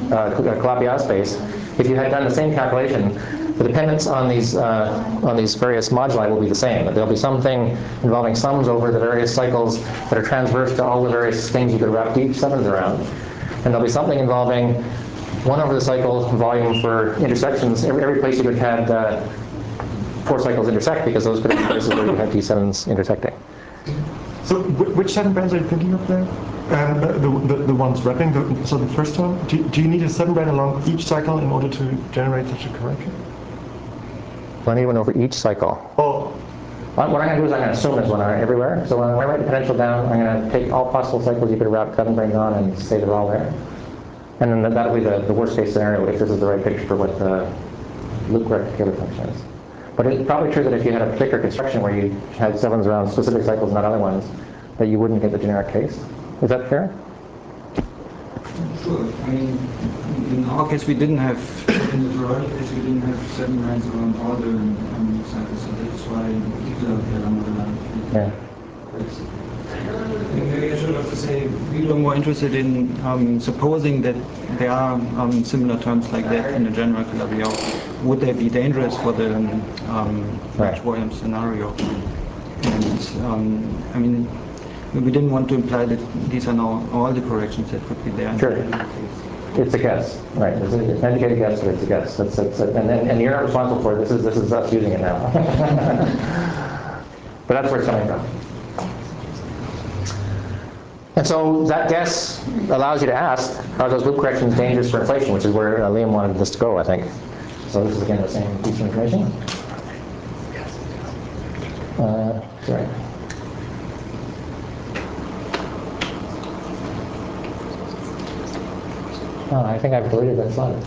Calabi-Yau space, if you had done the same calculation, the dependence on these various moduli will be the same. But there'll be something involving sums over the various cycles that are transverse to all the various things you could wrap deep sevens around. And there'll be something involving 1 over the cycle volume for intersections. Every place you could have had 4 cycles intersect, because those could be places where you have D7s intersecting. So which 7 bands are you thinking of there? The ones wrapping, so the first one? Do you need a 7 band along each cycle in order to generate such a correction? Well, I need one over each cycle. Oh. What I'm going to do is I'm going to assume there's one everywhere. So when I write the potential down, I'm going to take all possible cycles you could wrap 7 bands on and say they're all there. And then that'll be the worst case scenario if this is the right picture for what the loop-correct Taylor function is. But it's probably true that if you had a particular construction where you had 7s around specific cycles, not other ones, that you wouldn't get the generic case. Is that fair? Sure. I mean, in our case, we didn't have, in the Ferrari case, we didn't have 7 bands around all the cycles, so that's why the model. Yeah. Maybe I should have to say we were more interested in supposing that there are similar terms like that in a general Calabi-Yau. Would they be dangerous for the large volume scenario? And I mean, we didn't want to imply that these are now all the corrections that could be there. Sure. It's a guess, right? It's an educated guess, but it's a guess. And you're not responsible for it. This is us using it now. But that's where it's coming from. And so that guess allows you to ask, are those loop corrections dangerous for inflation, which is where Liam wanted this to go, I think. So this is, again, the same piece of information. Sorry. Oh, I think I've deleted that slide.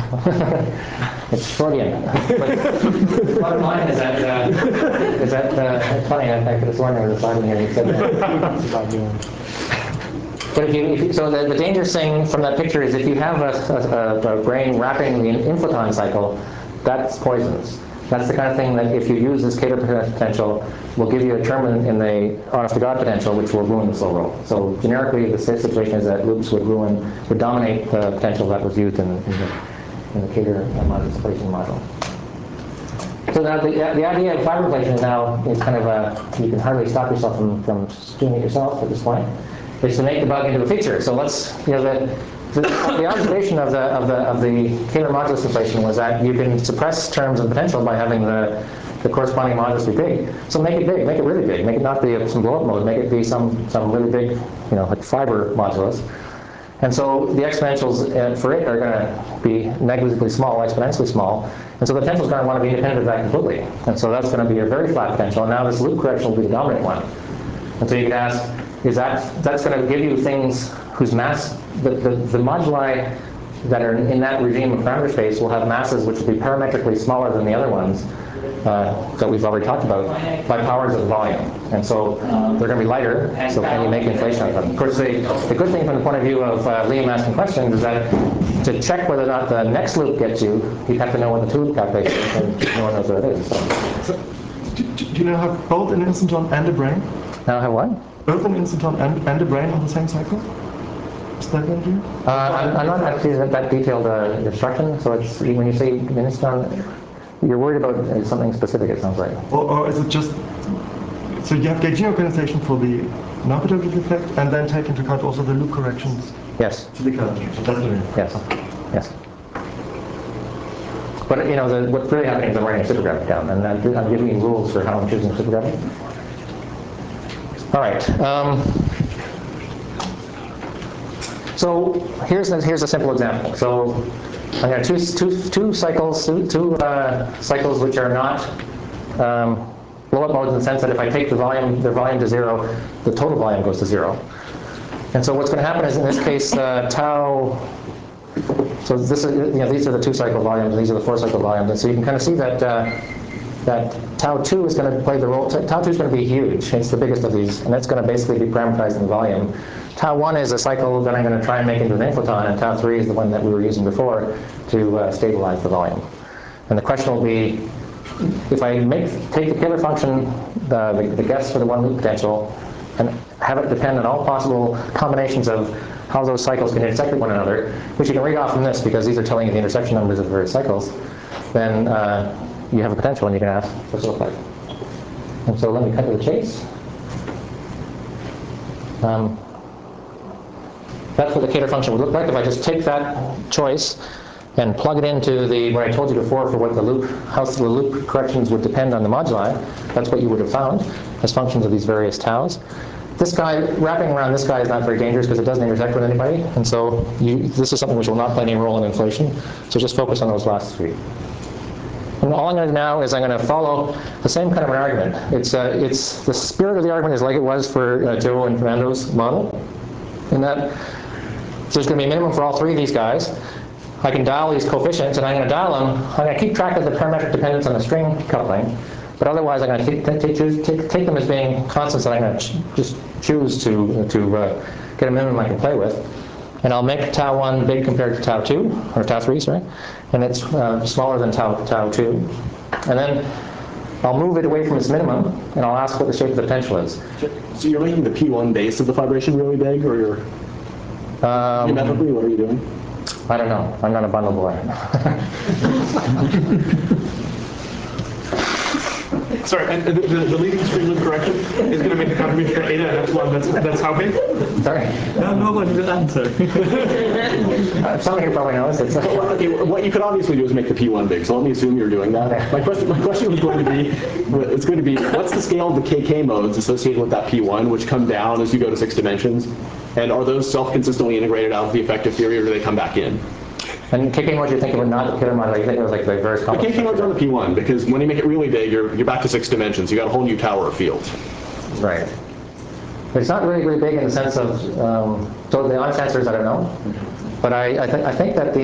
It's Freudian. But bottom line is that, it's funny, I could have sworn there was a slide in here that said that. But so the dangerous thing from that picture is if you have a brain wrapping the inflaton cycle, that's poisonous. That's the kind of thing that if you use this Kähler potential, will give you a term in the honest-to-God potential, which will ruin the slow roll. So generically, the situation is that loops would dominate the potential that was used in the Kähler inflation model. So now the idea of fiber inflation is kind of you can hardly stop yourself from doing it yourself at this point. Is to make the bug into a feature. So let's, the observation of the Kähler modulus inflation was that you can suppress terms of potential by having the corresponding modulus be big. So make it big, make it really big. Make it not be some blow-up mode. Make it be some really big, like fiber modulus. And so the exponentials for it are going to be negligibly small, exponentially small. And so the potential is going to want to be independent of that completely. And so that's going to be a very flat potential. And now this loop correction will be the dominant one. And so you could ask, that's going to give you things whose mass, the moduli that are in that regime of parameter space will have masses which will be parametrically smaller than the other ones that we've already talked about by powers of volume. And so they're going to be lighter, so can you make inflation out of them? Of course, the good thing from the point of view of Liam asking questions is that to check whether or not the next loop gets you, you'd have to know what the two-loop calculation is, and no one knows what it is. So, do you now have both an instanton and a brain? Now I have what? Both an instanton and a brain on the same cycle? Is that what you do? I'm not actually that detailed instruction, so it's, when you say an instanton, you're worried about something specific, it sounds like. Or is it just, so you have gauging organization for the non-pedagogic effect and then take into account also the loop corrections? Yes. To the calculation, that's what it is. Yes, yes. But what's really happening is I'm writing a supergravity down, and I'm giving you rules for how I'm choosing supergravity. All right. So here's a simple example. So I'm going to choose two cycles which are not blow-up modes in the sense that if I take their volume to 0, the total volume goes to 0. And so what's going to happen is in this case tau. So this is, these are the 2-cycle volumes, and these are the 4-cycle volumes, and so you can kind of see that that tau 2 is going to play the role. Tau 2 is going to be huge. It's the biggest of these, and it's going to basically be parameterized in volume. Tau 1 is a cycle that I'm going to try and make into an inflaton, and tau 3 is the one that we were using before to stabilize the volume. And the question will be, if I take the Kähler function, the guess for the one loop potential, and have it depend on all possible combinations of how those cycles can intersect with one another, which you can read off from this because these are telling you the intersection numbers of the various cycles, then you have a potential and you can ask what's it look like. And so let me cut to the chase. That's what the Kähler function would look like if I just take that choice and plug it into what I told you before for what how the loop corrections would depend on the moduli. That's what you would have found as functions of these various taus. This guy, wrapping around this guy is not very dangerous because it doesn't intersect with anybody, and so this is something which will not play any role in inflation, so just focus on those last three. And all I'm going to do now is I'm going to follow the same kind of an argument. It's the spirit of the argument is like it was for Joe and Fernando's model, in that there's going to be a minimum for all three of these guys. I can dial these coefficients, and I'm going to dial them. I'm going to keep track of the parametric dependence on the string coupling, but otherwise I'm going to take them as being constants, and I'm going to just choose to get a minimum I can play with. And I'll make tau 1 big compared to tau 2, or tau 3, sorry, and it's smaller than tau 2. And then I'll move it away from its minimum, and I'll ask what the shape of the potential is. So you're making the P1 base of the vibration really big, or you're geometrically, what are you doing? I don't know. I'm not a bundle boy. Sorry, and the leading string loop correction is going to make a contribution to eta and epsilon. That's how big? Sorry. No one will answer. Someone here probably knows. Okay, what you could obviously do is make the P1 big, so let me assume you're doing that. My question was going to be, what's the scale of the KK modes associated with that P1, which come down as you go to 6 dimensions? And are those self-consistently integrated out of the effective theory, or do they come back in? And KK modes you're thinking were not the Kähler model, you think it was like the various complex. The KK modes are on the P1, because when you make it really big, you're back to 6 dimensions. You got a whole new tower of fields. Right. But it's not really, really big in the sense of, so the honest answer is I don't know. But I think that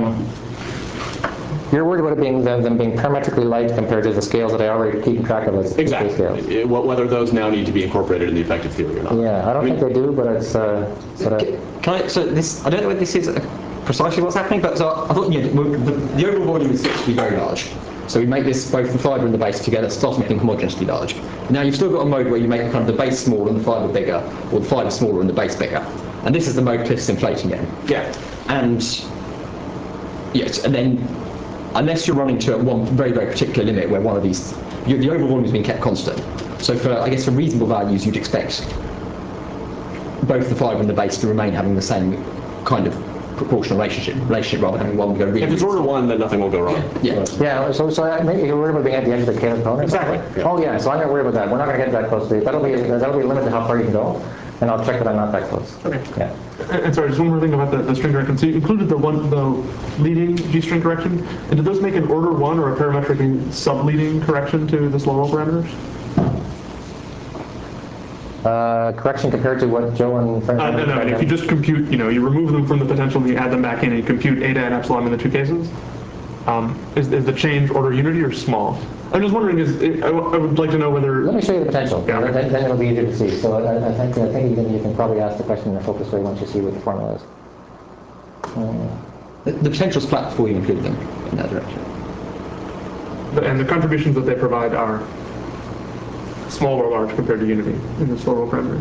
you're worried about them being parametrically light compared to the scales that I already keep track of as exactly. scales. Whether those now need to be incorporated in the effective theory or not. Yeah, I don't think they do, but it's sort of... I don't know whether this is precisely what's happening, but so I thought the overall volume is supposed to be very large. So we make this, both the fibre and the base together, starts making homogeneously large. Now you've still got a mode where you make kind of the base smaller and the fibre bigger, or the fibre smaller and the base bigger. And this is the mode Cliff's inflating in. Yeah. And yes, and then unless you're running to one very, very particular limit where one of these, the overall volume has been kept constant. So I guess for reasonable values, you'd expect both the fibre and the base to remain having the same kind of proportional relationship rather than having one go really. If it's order 1, then nothing will go wrong. Yeah. Yeah. So maybe you're worried about being at the edge of the Kähler cone. Exactly. Yeah. Oh yeah. So I'm not worried about that. We're not going to get that close. That'll be a limit to how far you can go, and I'll check that I'm not that close. Okay. Yeah. And sorry, just one more thing about the string correction. So you included the leading G-string correction, and did those make an order 1 or a parametric sub-leading correction to the slow roll parameters? Correction compared to what Joe and Fernando No. If you just compute, you remove them from the potential and you add them back in and you compute eta and epsilon in the two cases, is the change order unity or small? I'm just wondering, I would like to know whether... Let me show you the potential. Yeah. Then it'll be easier to see. So I think you can probably ask the question in a focus way once you see what the formula is. The potential's flat before you include them in that direction. And the contributions that they provide are small or large compared to unity in the slow roll parameters.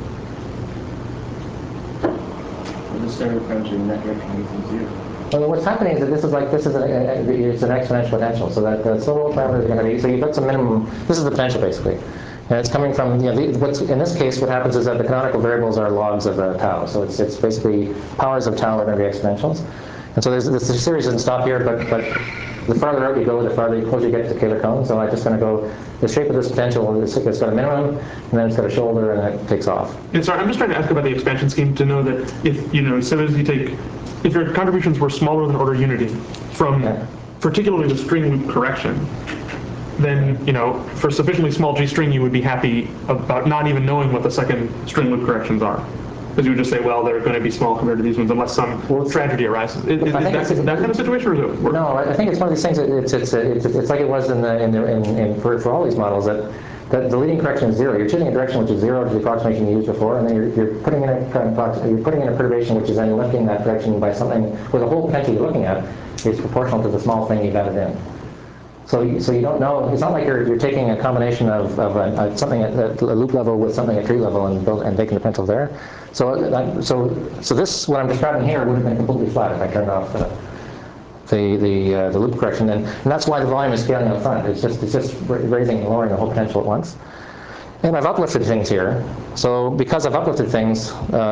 The stereo parameter in that direction equals 0. Well, what's happening is that it's an exponential potential. So that the slow roll parameter is going to be, so you've got some minimum, this is the potential basically. And it's coming from, what's in this case, what happens is that the canonical variables are logs of tau. So it's basically powers of tau are going to be exponentials. And so the series doesn't stop here, but the farther out you go, the closer you get to the Kähler cone. So I'm just going to go, the shape of this potential, it's got a minimum, and then it's got a shoulder, and then it takes off. And sorry, I'm just trying to ask about the expansion scheme to know that if your contributions were smaller than order unity from particularly the string loop correction, then, for sufficiently small G string, you would be happy about not even knowing what the second string loop corrections are. Because you would just say, well, they're going to be small compared to these ones unless some tragedy arises. Is that kind of situation, or is it work? No, I think it's one of these things. It's like it was for all these models that the leading correction is 0. You're choosing a direction which is 0 to the approximation you used before, and then you're putting in a perturbation which is then lifting that direction by something where the whole potential you're looking at is proportional to the small thing you've added in. So you don't know. It's not like you're taking a combination of something at a loop level with something at tree level and taking the potential there. So this, what I'm describing here, would have been completely flat if I turned off the loop correction, and that's why the volume is scaling up front. It's just raising and lowering the whole potential at once. And I've uplifted things here. So because I've uplifted things,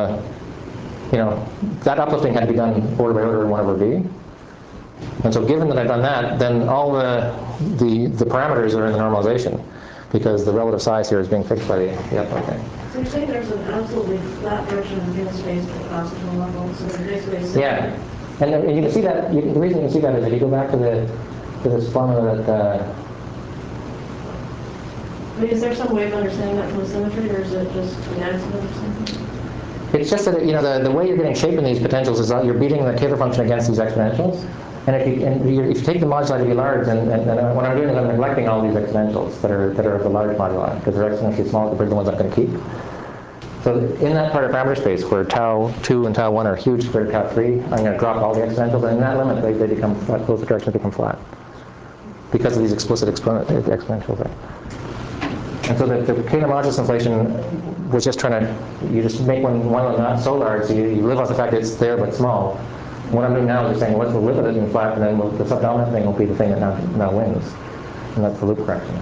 that uplifting had to be done order by order in 1 over v. And so given that I've done that, then all the parameters are in the normalization, because the relative size here is being fixed by the uplifting. So you're saying there's an absolutely flat version of the space at the classical level, so the space. Yeah, and you can see that. The reason you can see that is if you go back to this formula that. I mean, is there some way of understanding that from the symmetry, or is it just an accident or something? It's just that the way you're getting shape in these potentials is that you're beating the Taylor function against these exponentials. And if you take the moduli to be large, and what I'm doing is I'm neglecting all these exponentials that are the large moduli, because they're exponentially small compared to the ones I'm going to keep. So in that part of parameter space where tau 2 and tau 1 are huge compared to tau 3, I'm going to drop all the exponentials, and in that limit they become flat, close directions become flat, because of these explicit exponentials there. And so the Taylor modulus inflation was just trying to, you just make one not so large, so you live off the fact that it's there but small. What I'm doing now is just saying, let's live with it in flat, and then the subdominant thing will be the thing that now wins. And that's the loop correction.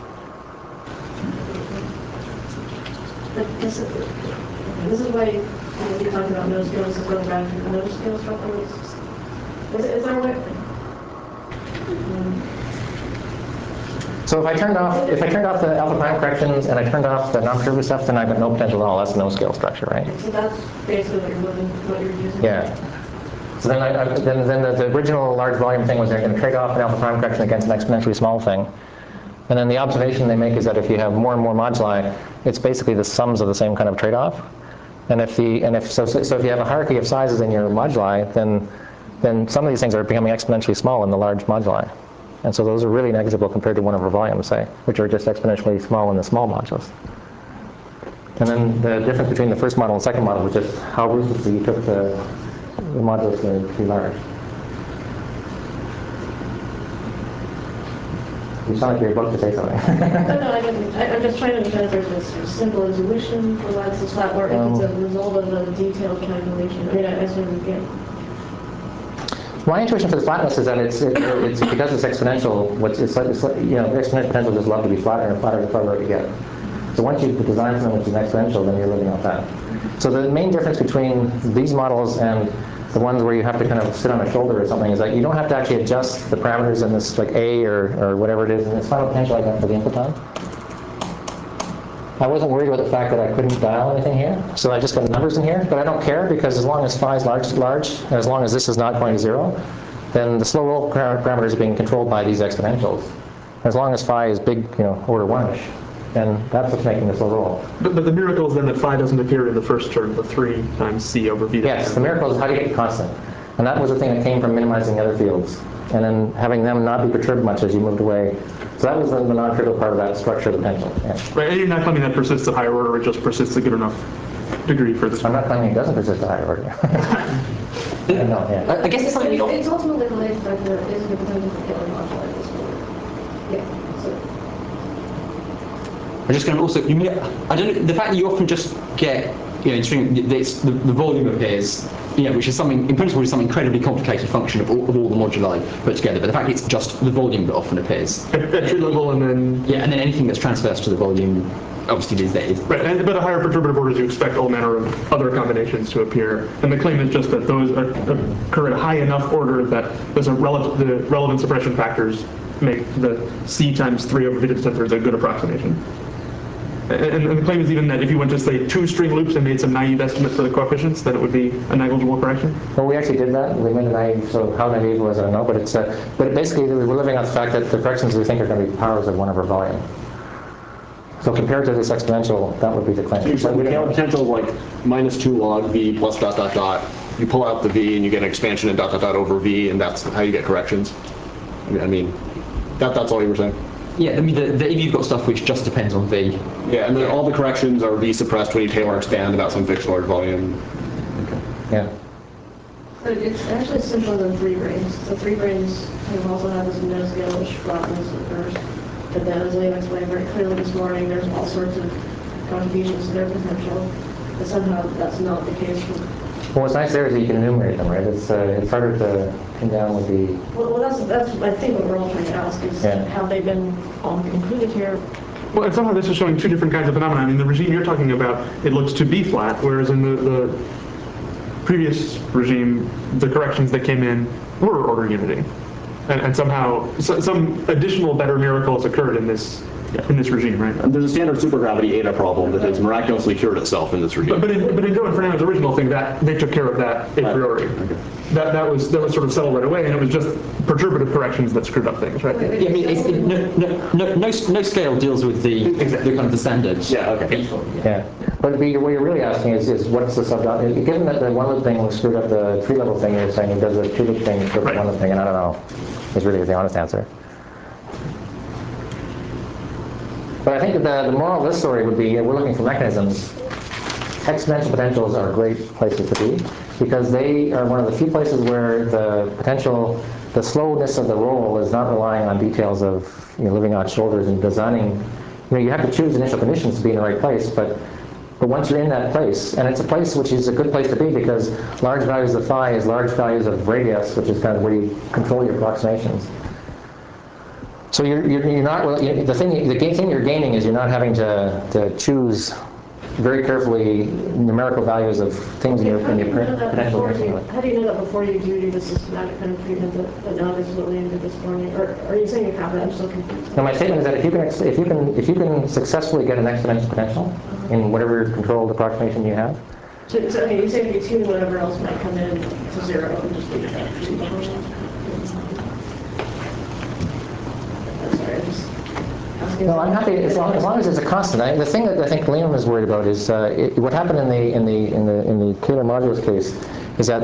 But this is why you're talking about no scales, is going back to the no scale structure. Is there a way? So if I turned off the alpha prime corrections and I turned off the non-perturbative stuff, then I've got no potential at all. That's no scale structure, right? So that's basically what you're using. Yeah. So then the original large volume thing was they're going to trade off an alpha prime correction against an exponentially small thing. And then the observation they make is that if you have more and more moduli, it's basically the sums of the same kind of trade-off. And if you have a hierarchy of sizes in your moduli, then some of these things are becoming exponentially small in the large moduli. And so those are really negligible compared to 1 over volume, say, which are just exponentially small in the small modulus. And then the difference between the first model and second model was just how ruthlessly you took the modulus to be large. You sound like you're about to say something. No, I'm just trying to understand if there's a simple intuition for why this is flat, or if it's a result of a detailed calculation. I mean, I sort of get. My intuition for the flatness is that it's because it's exponential. Exponential potentials just love to be flatter and flatter the farther you get. So once you design something which is exponential, then you're living off that. So the main difference between these models and the ones where you have to kind of sit on a shoulder or something is that you don't have to actually adjust the parameters in this, like A or whatever it is, in this final potential I got for the input time. I wasn't worried about the fact that I couldn't dial anything here, so I just got numbers in here, but I don't care, because as long as phi is large, and as long as this is not going to 0, then the slow roll parameters are being controlled by these exponentials. As long as phi is big, order 1-ish, then that's what's making the slow roll. But the miracle is then that phi doesn't appear in the first term, the 3 times c over v. Yes, the miracle is how do you get constant. And that was the thing that came from minimizing the other fields, and then having them not be perturbed much as you moved away. So that was the non-trivial part of that structure of the potential. Yeah. Right, and you're not claiming that persists at higher order, it just persists a good enough degree for this. I'm not claiming it doesn't persist at higher order. No, yeah. I guess it's something It's ultimately related to the fact that there isn't a potential for Taylor moduli this way. Yeah. So. I'm just going to also, I don't know, the fact that you often just get, the volume appears, which is something, in principle, is some incredibly complicated function of all the moduli put together, but the fact it's just the volume that often appears. At tree level, and then... Yeah, and then anything that's transversed to the volume, obviously, is there. Right, but at higher perturbative orders, you expect all manner of other combinations to appear, and the claim is just that those occur at a high enough order that the relevant suppression factors make the c times 3 over v to the 10th thirds a good approximation. And the claim is even that if you went to, say, 2 string loops and made some naive estimate for the coefficients, then it would be a negligible correction? Well, we actually did that. We made a naive, so how naive was I don't know, but basically we're living on the fact that the corrections we think are going to be powers of 1 over volume. So compared to this exponential, that would be the claim. So the Taylor potential is like -2 log v plus ... You pull out the v and you get an expansion in ... over v, and that's how you get corrections. I mean, that's all you were saying? Yeah, I mean, if you've got stuff which just depends on v. Yeah, and then all the corrections are v suppressed when you Taylor expand about some fixed large volume. Okay. Yeah. So it's actually simpler than 3 branes. So 3 branes also have this no scale-ish flatness at first. But then, as Liam explained very clearly this morning, there's all sorts of contributions to their potential. But somehow that's not the case for. Well, what's nice there is that you can enumerate them, right? It's harder to pin down with the. Well, that's I think what we're all trying to ask is have they been all included here? Well, and somehow this is showing two different kinds of phenomena. I mean, the regime you're talking about, it looks to be flat, whereas in the previous regime, the corrections that came in were order unity. And somehow, some additional better miracles occurred in this regime, right? There's a standard supergravity eta problem that has miraculously cured itself in this regime. But in Joe and Fernando's original thing, that they took care of that a priori. Okay. That was sort of settled right away, and it was just perturbative corrections that screwed up things, right? Yeah, I mean, no scale deals with the kind of the standards. Yeah. Okay. Yeah. But what you're really asking is what's the subdomain? Given that the one loop thing screwed up the three level thing, you're saying it does the two loop thing screwed up the one loop thing, and I don't know. Is really the honest answer. But I think that the moral of this story would be we're looking for mechanisms. Exponential potentials are great places to be because they are one of the few places where the potential, the slowness of the roll is not relying on details of living on shoulders and designing. You have to choose initial conditions to be in the right place, but once you're in that place, and it's a place which is a good place to be because large values of phi is large values of radius, which is kind of where you control your approximations. So you're not the thing you're gaining is you're not having to choose very carefully numerical values of things in your potential. How do you know that before you do the systematic kind of treatment that now this is what we ended this morning? Or are you saying you have it? I'm still confused. No, my statement is that if you can successfully get an exponential potential in whatever controlled approximation you have. So okay, you say if you tune whatever else might come in to zero and just leave it at 2. Sorry, I just. No, I'm happy as long as it's a constant. The thing that I think Liam is worried about is what happened in the Taylor modulus case is that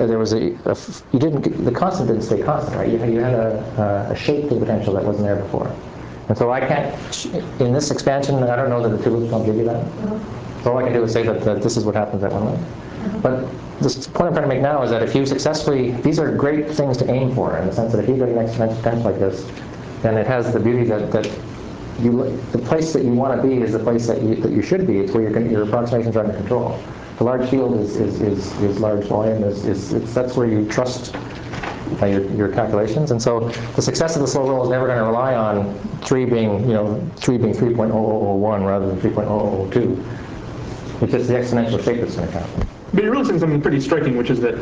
the constant didn't stay constant, right? You had a shape to the potential that wasn't there before, and so I can't in this expansion. I don't know that the two loops don't give you that. So all I can do is say that this is what happens at one loop. But the point I'm trying to make now is that if you successfully, these are great things to aim for in the sense that if you get an exponential potential like this, then it has the beauty that the place that you want to be is the place that you should be. It's where your approximations are under control. The large field is large volume. That's where you trust your calculations. And so the success of the slow roll is never going to rely on 3 being 3.0001 rather than 3.0002. It's just the exponential shape that's going to count. But you're really saying something pretty striking, which is that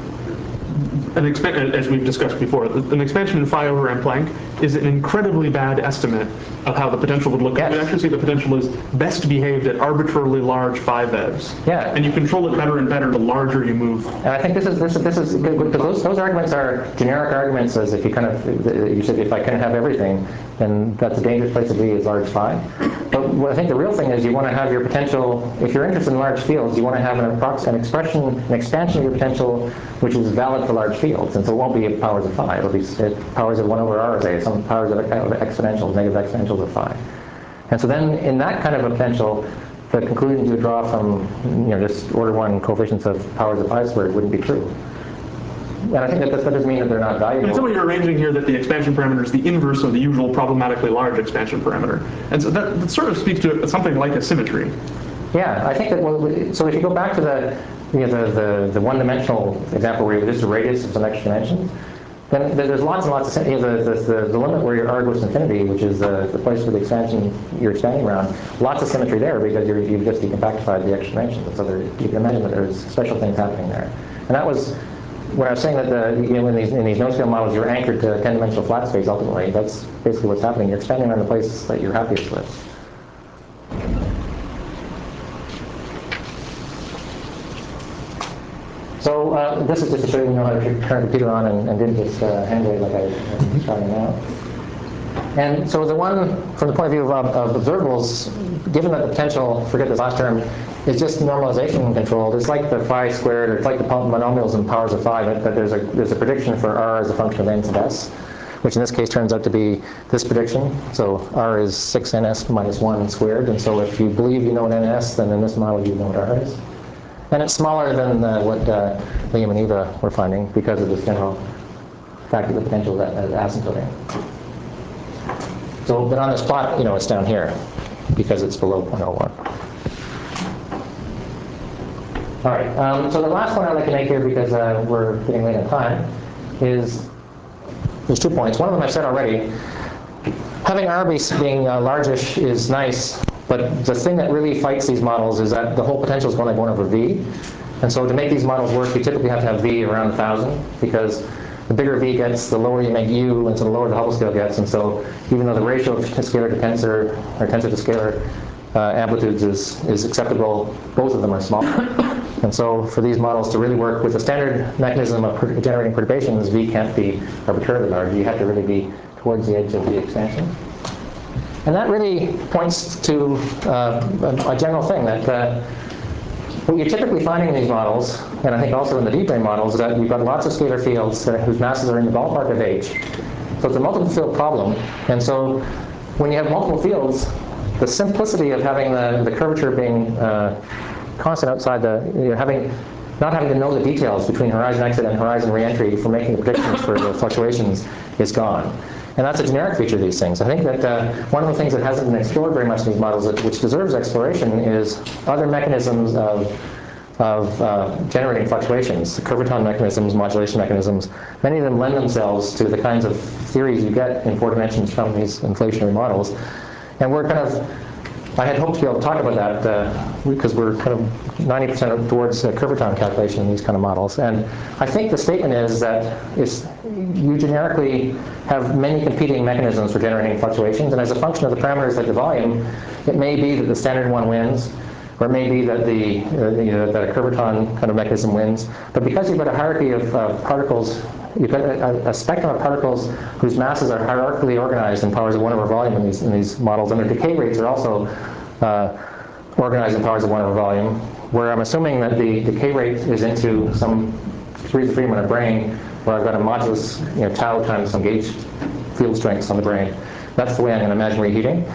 as we've discussed before, an expansion in phi over m Planck is an incredibly bad estimate of how the potential would look. Yes. You can actually see the potential is best behaved at arbitrarily large phi vevs. Yeah. And you control it better and better the larger you move. And I think this is good because those arguments are generic arguments. As if you said if I couldn't have everything, then that's a dangerous place to be is large phi. But what I think the real thing is you want to have your potential. If you're interested in large fields, you want to have an expansion of your potential which is valid for large fields. And so it won't be powers of phi. It'll be powers of 1 over r, say, some powers of exponentials, negative exponentials of phi. And so then in that kind of a potential, the conclusions you draw from just order 1 coefficients of powers of phi squared wouldn't be true. And I think that doesn't mean that they're not valuable. And so you're arranging here that the expansion parameter is the inverse of the usual problematically large expansion parameter. And so that sort of speaks to something like a symmetry. Yeah, I think that, so if you go back to the one-dimensional example where you have just a radius of some extra dimensions, then there's lots and lots of, the limit where your r goes to infinity, which is the place where the expansion you're expanding around, lots of symmetry there because you've just decompactified the extra dimensions. And so you can imagine that there's special things happening there. And that was, when I was saying that in these no-scale models, you're anchored to 10-dimensional flat space ultimately. That's basically what's happening. You're expanding around the place that you're happiest with. So this is just to show you how to turn the computer on and didn't just hand wave like I'm trying now. And so from the point of view of observables, given that the potential, forget this last term, is just normalization controlled, it's like the phi squared, or it's like the monomials and powers of phi, that there's a prediction for r as a function of n sub s, which in this case turns out to be this prediction. So r is 6ns minus 1 squared, and so if you believe you know what ns, then in this model you know what r is. And it's smaller than what Liam and Eva were finding because of this general fact that the potential is asymptoting. So, but on this plot, it's down here because it's below 0.01. All right, so the last one I'd like to make here, because we're getting late on time, is there's 2 points. One of them I've said already. Having R being largish is nice, but the thing that really fights these models is that the whole potential is only 1 over V. And so to make these models work, you typically have to have V around 1,000, because the bigger V gets, the lower you make U, and so the lower the Hubble scale gets. And so even though the ratio of scalar to tensor, or tensor to scalar amplitudes is acceptable, both of them are small. And so for these models to really work with the standard mechanism of generating perturbations, V can't be arbitrarily large. You have to really be towards the edge of the expansion. And that really points to a general thing, that what you're typically finding in these models, and I think also in the deep brain models, is that you've got lots of scalar fields whose masses are in the ballpark of H. So it's a multiple field problem. And so when you have multiple fields, the simplicity of having the curvature being constant outside not having to know the details between horizon exit and horizon reentry for making the predictions for the fluctuations is gone. And that's a generic feature of these things. I think that one of the things that hasn't been explored very much in these models, which deserves exploration, is other mechanisms of generating fluctuations, the curvaton mechanisms, modulation mechanisms. Many of them lend themselves to the kinds of theories you get in 4 dimensions from these inflationary models. And we're I had hoped to be able to talk about that because we're kind of 90% towards curvaton calculation in these kind of models. And I think the statement is that you generically have many competing mechanisms for generating fluctuations, and as a function of the parameters like the volume, it may be that the standard one wins, or it may be that that a curvaton kind of mechanism wins. But because you've got a hierarchy of particles, you've got a spectrum of particles whose masses are hierarchically organized in powers of 1 over volume in these models, and their decay rates are also organized in powers of 1 over volume, where I'm assuming that the decay rate is into some degrees of freedom in a brain, where I've got a modulus tau times some gauge field strengths on the brain. That's the way I'm going to imagine reheating.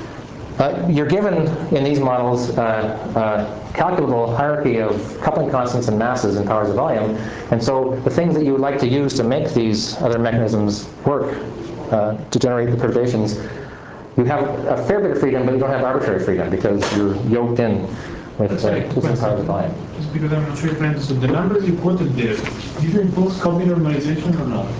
You're given in these models calculable hierarchy of coupling constants and masses in powers of volume, and so the things that you would like to use to make these other mechanisms work to generate the perturbations, you have a fair bit of freedom, but you don't have arbitrary freedom because you're yoked in with different powers of volume. Just because I'm not sure if I understood. The numbers you quoted there, did you impose Cobb normalization or not?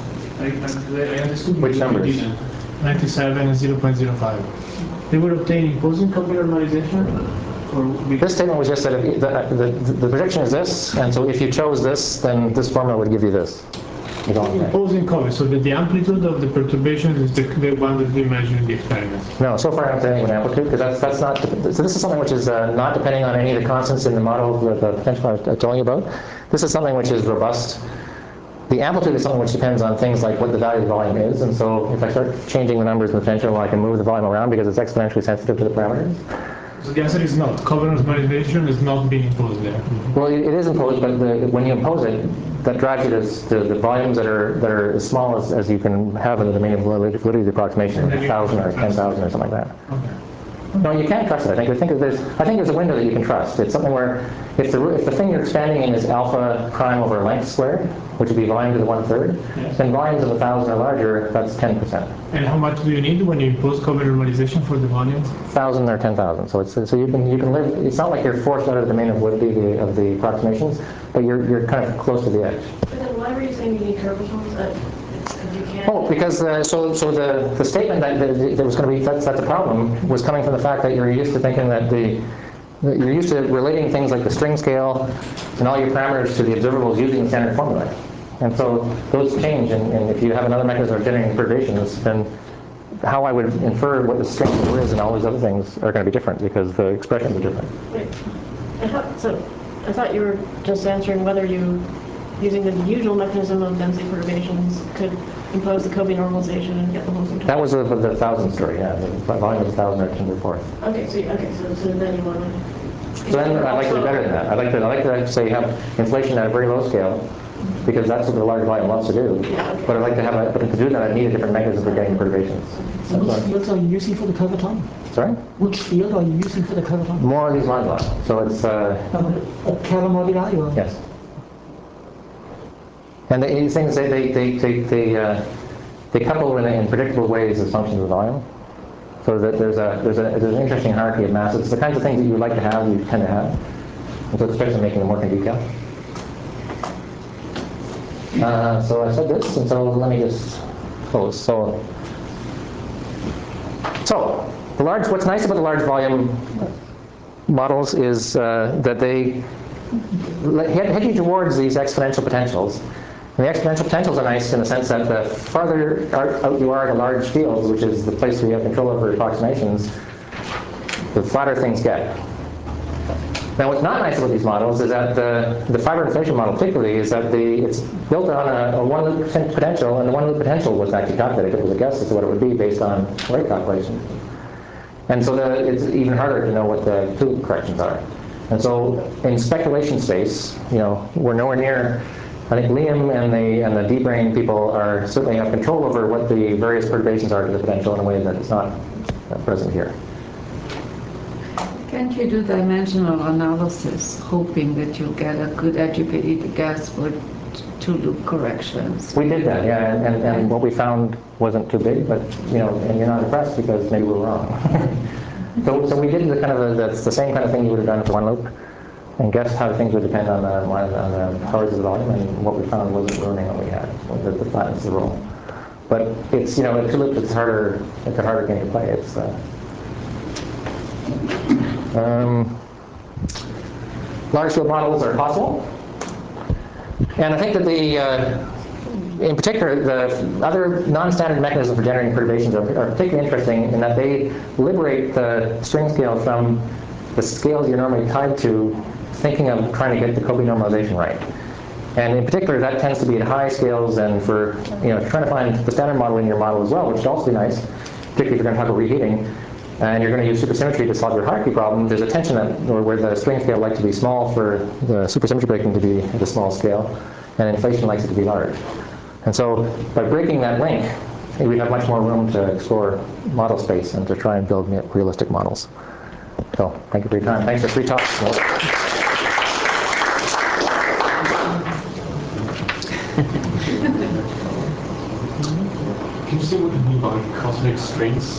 I understood. Which numbers? 97 and 0.05. They were obtaining imposing Cobb normalization? This statement was just that the prediction is this, and so if you chose this, then this formula would give you this. Imposing Cobb, so that the amplitude of the perturbation is the one that we measure in the experiments. No, so far I'm saying with amplitude, because that's not. So this is something which is not depending on any of the constants in the model, the potential I was telling you about. This is something which is robust. The amplitude is something which depends on things like what the value of the volume is, and so if I start changing the numbers in the potential, I can move the volume around because it's exponentially sensitive to the parameters. So the answer is not. Cobb normalization is not being imposed there. Well, it is imposed, but when you impose it, that drives you to the volumes that are as small as you can have in the domain of validity approximation, like 1,000 or 10,000 or something like that. Okay. No, you can't trust it. I think there's a window that you can trust. It's something where if the thing you're expanding in is alpha prime over length squared, which would be volume to the 1/3, yes, then volumes of 1,000 or larger, that's 10%. And how much do you need when you impose Cobb normalization for the volume? 1,000 or 10,000. So you can live. It's not like you're forced out of the domain of validity of the approximations, but you're kind of close to the edge. But then why were you saying you need curvatons? You can't. Oh, because so the statement that there was going to be that's a problem was coming from the fact that you're used to thinking that you're used to relating things like the string scale and all your parameters to the observables using the standard formula, and so those change. And if you have another mechanism of generating perturbations, then how I would infer what the string is and all those other things are going to be different because the expressions are different. Wait, I thought you were just answering whether you, using the usual mechanism of density perturbations, could impose the Cobb normalization and get the whole thing. That was the 1,000 story, yeah. The volume was 1,000 or 10^4. Okay, so then you want to. So then I'd like to do better than that. I'd like to say have inflation at a very low scale, because that's what the large volume wants to do. Yeah, okay. But I'd like to have but to do that I need a different mechanism for getting perturbations. Which fields are you using for the curvaton? Sorry? Which field are you using for the curvaton? More of these moduli. So it's Keller moduli or? yes. And these things they couple in predictable ways as functions of volume. So that there's an interesting hierarchy of masses. The kinds of things that you would like to have, you tend to have. And so it's especially making them work in detail. So I said this, and so let me just close. So what's nice about the large volume models is that they head you towards these exponential potentials. And the exponential potentials are nice in the sense that the farther out you are in a large field, which is the place where you have control over approximations, the flatter things get. Now, what's not nice about these models is that the fiber inflation model particularly is that it's built on a one-loop potential, and the one-loop potential was actually calculated. It was a guess as to what it would be based on rate calculation. And so it's even harder to know what the two corrections are. And so in speculation space, we're nowhere near. I think Liam and the D-Brain people certainly have control over what the various perturbations are to the potential in a way that is not present here. Can't you do dimensional analysis, hoping that you'll get a good attributed guess for two-loop corrections? We did that, yeah, and what we found wasn't too big, but and you're not impressed because maybe we're wrong. So we did that's the same kind of thing you would have done for one loop, and guessed how things would depend on the powers of the volume, and what we found wasn't ruining what we had. The flatness of the roll. But it's a two-loop. It's a harder game to play. It's large field models are possible, and I think that in particular, the other non-standard mechanisms for generating perturbations are particularly interesting in that they liberate the string scale from the scales you're normally tied to, thinking of trying to get the Kobe normalization right. And in particular, that tends to be at high scales, and for trying to find the standard model in your model as well, which would also be nice, particularly if you're going to talk about reheating, and you're going to use supersymmetry to solve your hierarchy problem. There's a tension where the string scale likes to be small for the supersymmetry breaking to be at a small scale, and inflation likes it to be large. And so by breaking that link, we have much more room to explore model space and to try and build realistic models. So thank you for your time. Thanks for 3 talks. Can you say what you mean by cosmic strings?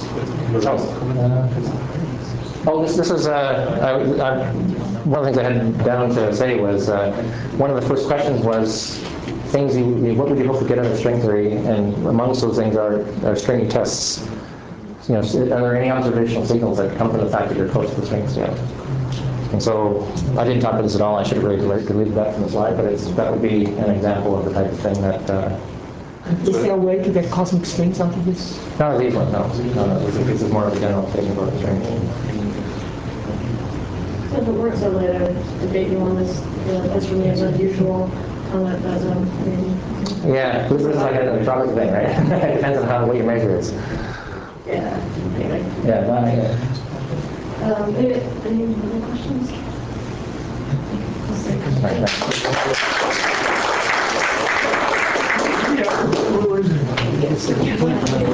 This is one of the things I had down to say was one of the first questions was what would you hope to get out of string theory, and amongst those things are stringy tests. Are there any observational signals that come from the fact that you're close to the string scale? And so I didn't talk about this at all. I should have really deleted that from the slide, but that would be an example of the type of thing that. Is there a way to get cosmic strings out of this? None of these ones, no. This is more of a general statement about the string. So if it works that way, I would debate you on this. This for me is unusual. Yeah, this is like a tropic thing, right? It depends on what your measure is. Yeah. Anyway. Yeah. Any other questions? Yeah.